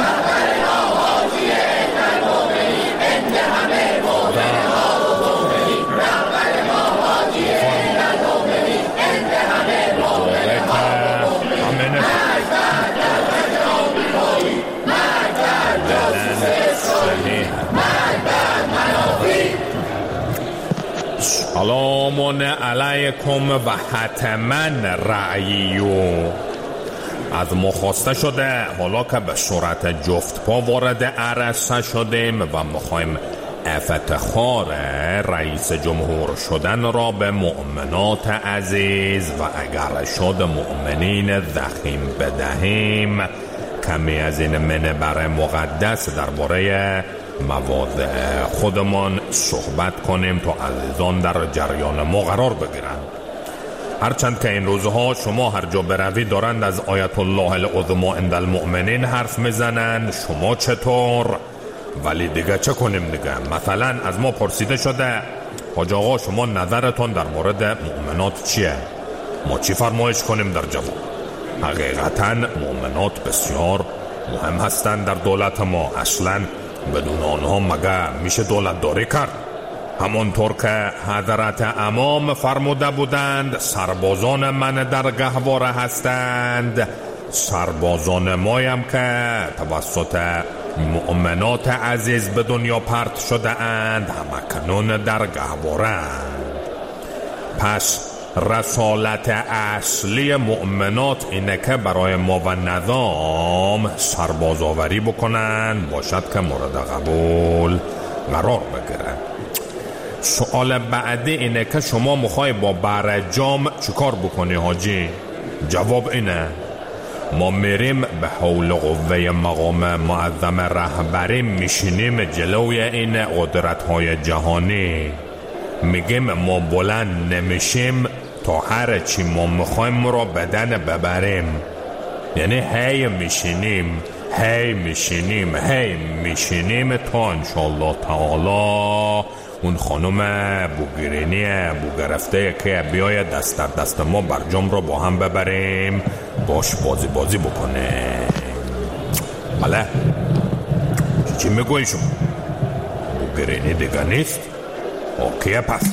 سلام علیکم و حتما رأیو. از ما خواسته شده حالا که به صورت جفت پا وارد عرصه شدیم و میخوایم افتخار رئیس جمهور شدن را به مؤمنات عزیز و اگر شد مؤمنین ضخیم بدهیم کمی از این منبر مقدس درباره مواضع خودمان صحبت کنیم تا عزیزان در جریان ما قرار بگیرند. هرچند که این روزها شما هر جا بروید دارند از آیت الله العظمی عند المؤمنین حرف میزنند، شما چطور؟ ولی دیگه چه کنیم دیگه؟ مثلا از ما پرسیده شده حاج آقا شما نظرتون در مورد مؤمنات چیه؟ ما چی فرمایش کنیم در جواب؟ حقیقتا مؤمنات بسیار مهم هستند در دولت ما. اصلا بدون آنها مگه میشه دولت داری کرد؟ همانطور که حضرت امام فرموده بودند سربازان من در گهواره هستند، سربازان مایم که توسط مؤمنات عزیز به دنیا پرت شده اند همکنون در گهواره اند. پس رسالت اصلی مؤمنات اینه که برای ما و نظام سرباز آوری بکنن باشد که مورد قبول قرار بگیره. سوال بعدی اینه که شما میخوای با برجام چیکار بکنی حاجی؟ جواب اینه ما میریم به حول قوه مقام معظم رهبری میشینیم جلوی این قدرت های جهانی میگیم ما بلند نمیشیم تا هر چی ما میخوایم رو بدن ببریم. یعنی هی میشینیم هی میشینیم هی میشینیم تا انشالله تعالی اون خانم بوگرینی بوگرفته که بیای دست در دست ما برجام رو با هم ببریم باش بازی بازی بکنه. بله چی میگوی شما؟ بوگرینی دیگه نیست؟ اوکیه پس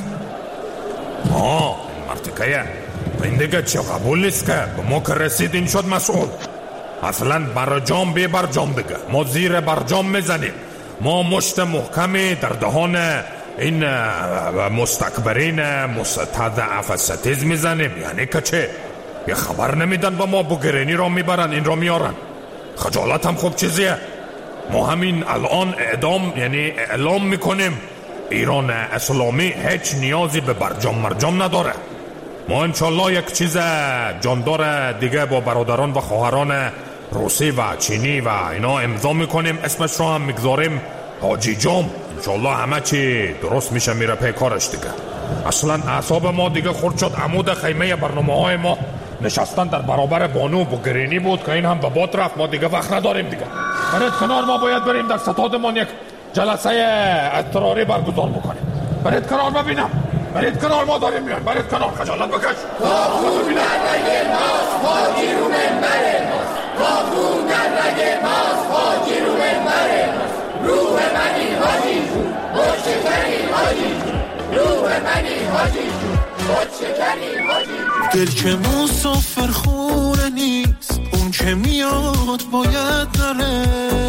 آه این مرتکیه این دیگه چه قبول نیست که به ما که رسیدین شد مسئول. اصلا برجام بی برجام دیگه ما زیر برجام میزنیم. ما مشت محکمی در دهان این مستکبرین مستضعف ستیز میزنیم. یعنی که چه؟ یه خبر نمیدن با ما بوگرینی را میبرن این را میارن. خجالت هم خوب چیزیه. ما همین الان اعدام یعنی اعلام میکنیم ایران اسلامی هیچ نیازی به برجام مرجام نداره. ما انشالله یک چیز جاندار دیگه با برادران و خواهران روسی و چینی و اینا امضا میکنیم، اسمش رو هم میگذاریم حاجی جام. انشالله همه چی درست میشه میره پی کارش دیگه. اصلا اعصاب ما دیگه خورد شد. عمود خیمه برنامه های ما نشستن در برابر بانو بوگرینی بود که این هم به باد رفت. ما دیگه وقت نداریم دیگه. برید کنار، ما باید بریم در ستادمان یک جلسه اضطراری برگزار بکنیم. برید کنار ببینم. برید کنار، ما داریم میان. برید کنار، خجالت بکش. باخون در رگ ماست، حاجی رو منبر ماست. باخون در رگ ماست، حاجی رو منبر ماست. روح منی حاجی جون، خود شکنی حاجی جون. روح منی حاجی جون، خود شکنی حاجی جون. دل که مسافر خونه نیست، اون که میاد باید نره.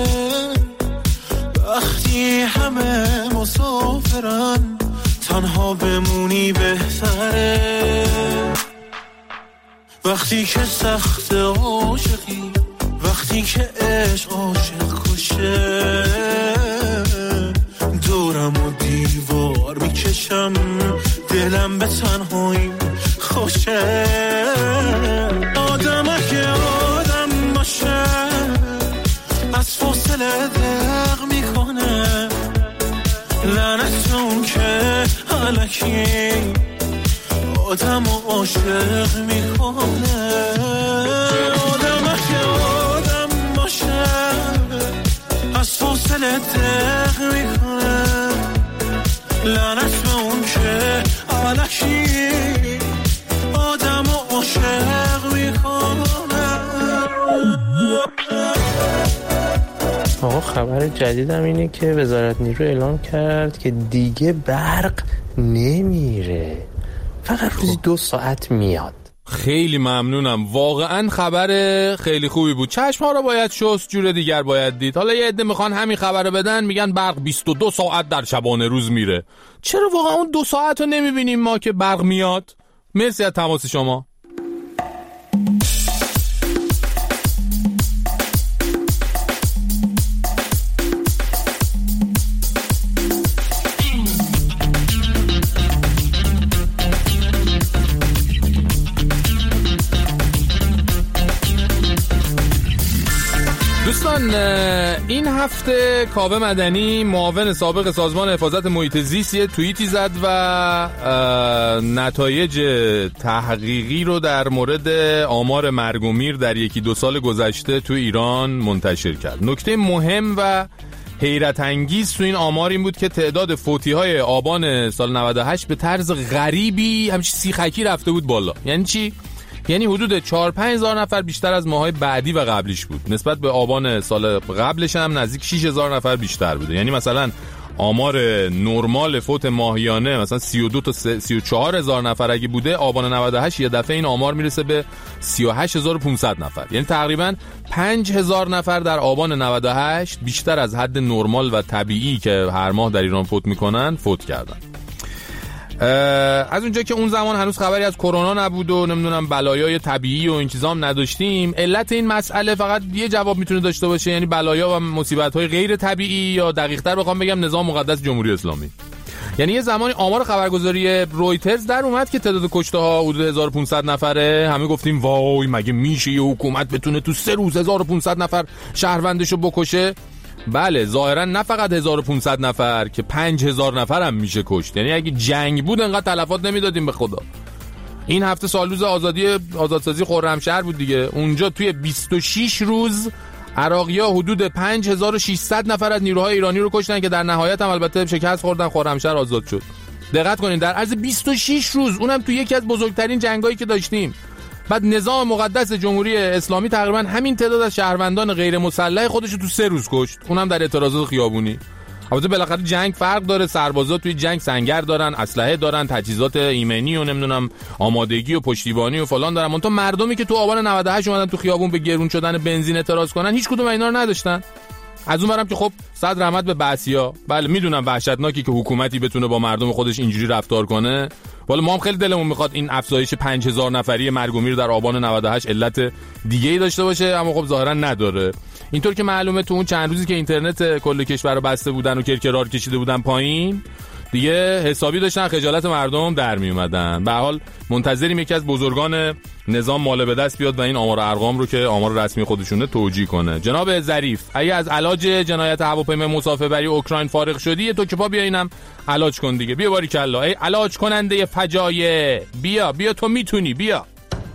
وقتی همه مسافرن تنها بمونی بهتره. وقتی که سخت عاشقی، وقتی که عشق عاشق کشه، دورم و دیوار میکشم دلم به تنهایی خوشه. آدم اگه آدم باشه از فاصله دق میکنه. لعنت اون که الکی آدم و عاشق میکنه. آدم اگه آدم باشه از فاصله دق میکنه. لعنت به اون که الکی آدم و عاشق میکنه. آقا خبر جدیدم اینه که وزارت نیرو اعلام کرد که دیگه برق نمیره، فقط روزی دو ساعت میاد. خیلی ممنونم، واقعا خبر خیلی خوبی بود. چشم ها رو باید شست، جور دیگر باید دید. حالا یه عده میخوان همین خبر بدن، میگن برق بیست و دو ساعت در شبانه روز میره. چرا واقعا اون دو ساعت رو نمیبینیم ما که برق میاد؟ مرسی از تماس شما. دوستان این هفته کاوه مدنی معاون سابق سازمان حفاظت محیط زیست یه توییتی زد و نتایج تحقیقی رو در مورد آمار مرگ و میر در یکی دو سال گذشته تو ایران منتشر کرد. نکته مهم و حیرت انگیز تو این آمار این بود که تعداد فوتی‌های آبان سال نود و هشت به طرز غریبی همچین سیخکی رفته بود بالا. یعنی چی؟ یعنی حدود چهار پنج هزار نفر بیشتر از ماهای بعدی و قبلیش بود. نسبت به آبان سال قبلش هم نزدیک شش هزار نفر بیشتر بوده. یعنی مثلا آمار نرمال فوت ماهیانه مثلا سی و دو تا سی و چهار هزار نفر اگه بوده، آبان نود و هشت یه دفعه این آمار میرسه به سی و هشت هزار و پانصد نفر. یعنی تقریبا پنج هزار نفر در آبان نود و هشت بیشتر از حد نرمال و طبیعی که هر ماه در ایران فوت میکنن فوت کردن. از اونجا که اون زمان هنوز خبری از کرونا نبود و نمیدونم بلایای طبیعی و این چیزا هم نداشتیم، علت این مسئله فقط یه جواب میتونه داشته باشه، یعنی بلایا و مصیبت‌های غیر طبیعی، یا دقیق‌تر بخوام بگم نظام مقدس جمهوری اسلامی. یعنی یه زمانی آمار خبرگزاری رویترز در اومد که تعداد کشته ها حدود هزار و پانصد نفره، همه گفتیم وای مگه میشه یه حکومت بتونه تو سه روز هزار و پانصد نفر شهروندشو بکشه؟ بله، ظاهرا نه فقط هزار و پانصد نفر که پنج هزار نفر هم میشه کشت. یعنی اگه جنگ بود انقدر تلفات نمیدادیم به خدا. این هفته سالروز آزادی آزادسازی خرمشهر بود دیگه. اونجا توی بیست و شش روز عراقی‌ها حدود پنج هزار و ششصد نفر از نیروهای ایرانی رو کشتن که در نهایت هم البته شکست خوردن، خرمشهر آزاد شد. دقت کنین در عرض بیست و شش روز، اونم توی یکی از بزرگترین جنگایی که داشتیم. بعد نظام مقدس جمهوری اسلامی تقریبا همین تعداد از شهروندان غیر مسلح خودش رو تو سه روز کشت، اونم در اعتراضات خیابونی. البته بالاخره جنگ فرق داره، سربازا توی جنگ سنگر دارن، اسلحه دارن، تجهیزات ایمنی و نمیدونم آمادگی و پشتیبانی و فلان دارن. منتها مردمی که تو آبان نود و هشت اومدن تو خیابون به گرون شدن بنزین اعتراض کنن هیچ کدوم اینا رو نداشتن. از اون برم که خب صد رحمت به بعثیا، بله میدونم وحشتناکی که حکومتی بتونه با مردم خودش اینجوری رفتار کنه. والا ما هم خیلی دلمون میخواد این افزایش پنج هزار نفری مرگ و میر در آبان نود و هشت علت دیگه‌ای داشته باشه، اما خب ظاهرا نداره. اینطور که معلومه تو اون چند روزی که اینترنت کل کشور رو بسته بودن و کرکرار کشیده بودن پایین، دیگه حسابی داشتن خجالت مردم در می اومدن. به هر حال منتظریم یکی از بزرگان نظام ماله به دست بیاد و این آمار ارقام رو که آمار رسمی خودشونه توجیه کنه. جناب ظریف، اگه از علاج جنایت هواپیمای مسافربری اوکراین فارغ شدی، تو که پا بیا اینم علاج کن دیگه. بیا باریکلا ای علاج کننده فجایع، بیا بیا تو میتونی، بیا.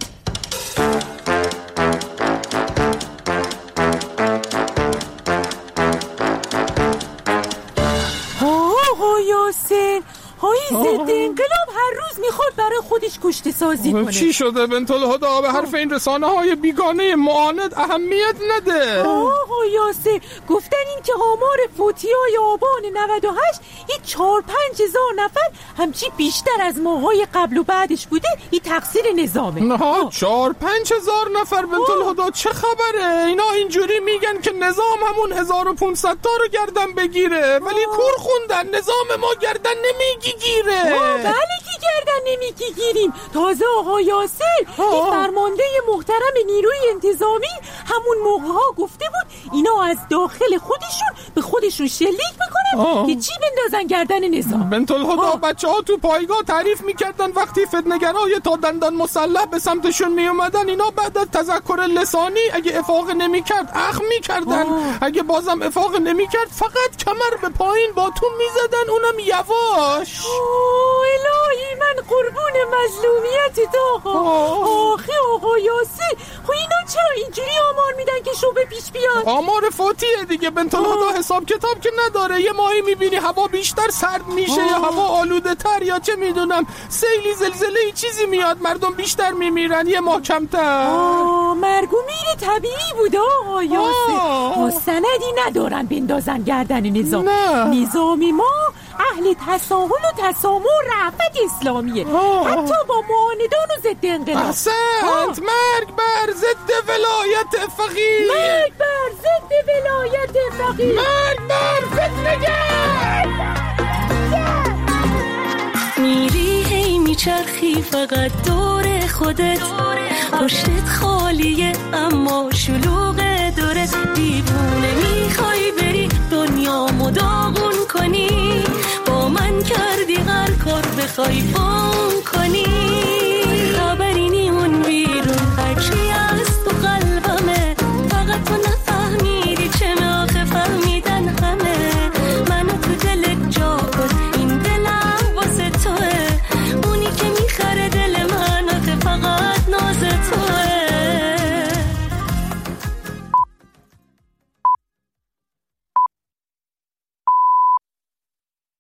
یاسین های ضد انقلاب هر روز میخواد برای خودش کشته سازی کنه. چی شده بنت الهدی؟ به حرف این رسانه های بیگانه معاند اهمیت نده. آه یاسین گفتن این که آمار فوتی های آبان نود و هشت این چهار پنج هزار نفر همچی بیشتر از ماهای قبل و بعدش بوده، این تقصیر نظامه. نه چهار پنج هزار نفر بنت الهدی چه خبره؟ اینا اینجوری میگن که نظام همون هزار و پانصد تا رو گردن بگیره، ولی کور خوندن نظام ما گردن نمیگی گیره. بله که گردن نمیگی گیریم. تازه آقا یاسر این فرمانده محترم نیروی انتظامی همون موقع ها گفته بود اینا از داخل خودشون به خودشون شلیک میکنن آه. که چی بندازن گردن نظام. بنت الهدی بچه ها تو پایگاه تعریف میکردن وقتی فتنگرای تا دندان مسلح به سمتشون میومدن، اینا بعد از تذکر لسانی اگه افاق نمیکرد اخم میکردن، اگه بازم افاق نمیکرد فقط کمر به پایین با تو میزدن، اونم یواش. اوه الهی من قربون مظلومیت تو. آخه آقا یاسر خب اینا چرا اینجوری آمار میدن که شبه پیش بیاد؟ آمار فوتیه دیگه بنت الهدی، حساب کتاب که نداره. یه ماهی میبینی هوا بیشتر سرد میشه آه. یا هوا آلوده تر یا چه میدونم سیلی زلزله ای چیزی میاد مردم بیشتر میمیرن، یه ماه کمتر. آه مرگ و میر طبیعی بود آقا یاسر. سندی ندارن بندازن گردن نظام. نه. نظامی ما اهل تساهل و تسامح و رأفت اسلامیه آه. حتی با معاندان و ضد انقلاب. احسنت. مرگ بر ضد ولایت فقیه، مرگ بر ضد ولایت فقیه، مرگ بر فتنه‌گر. میری هی میچرخی فقط دور خودت، پشتت خالیه اما شلوغ دورت، دیوونه میخوای بری دنیا مداغون کنی، با من کردی هر کار بخوای با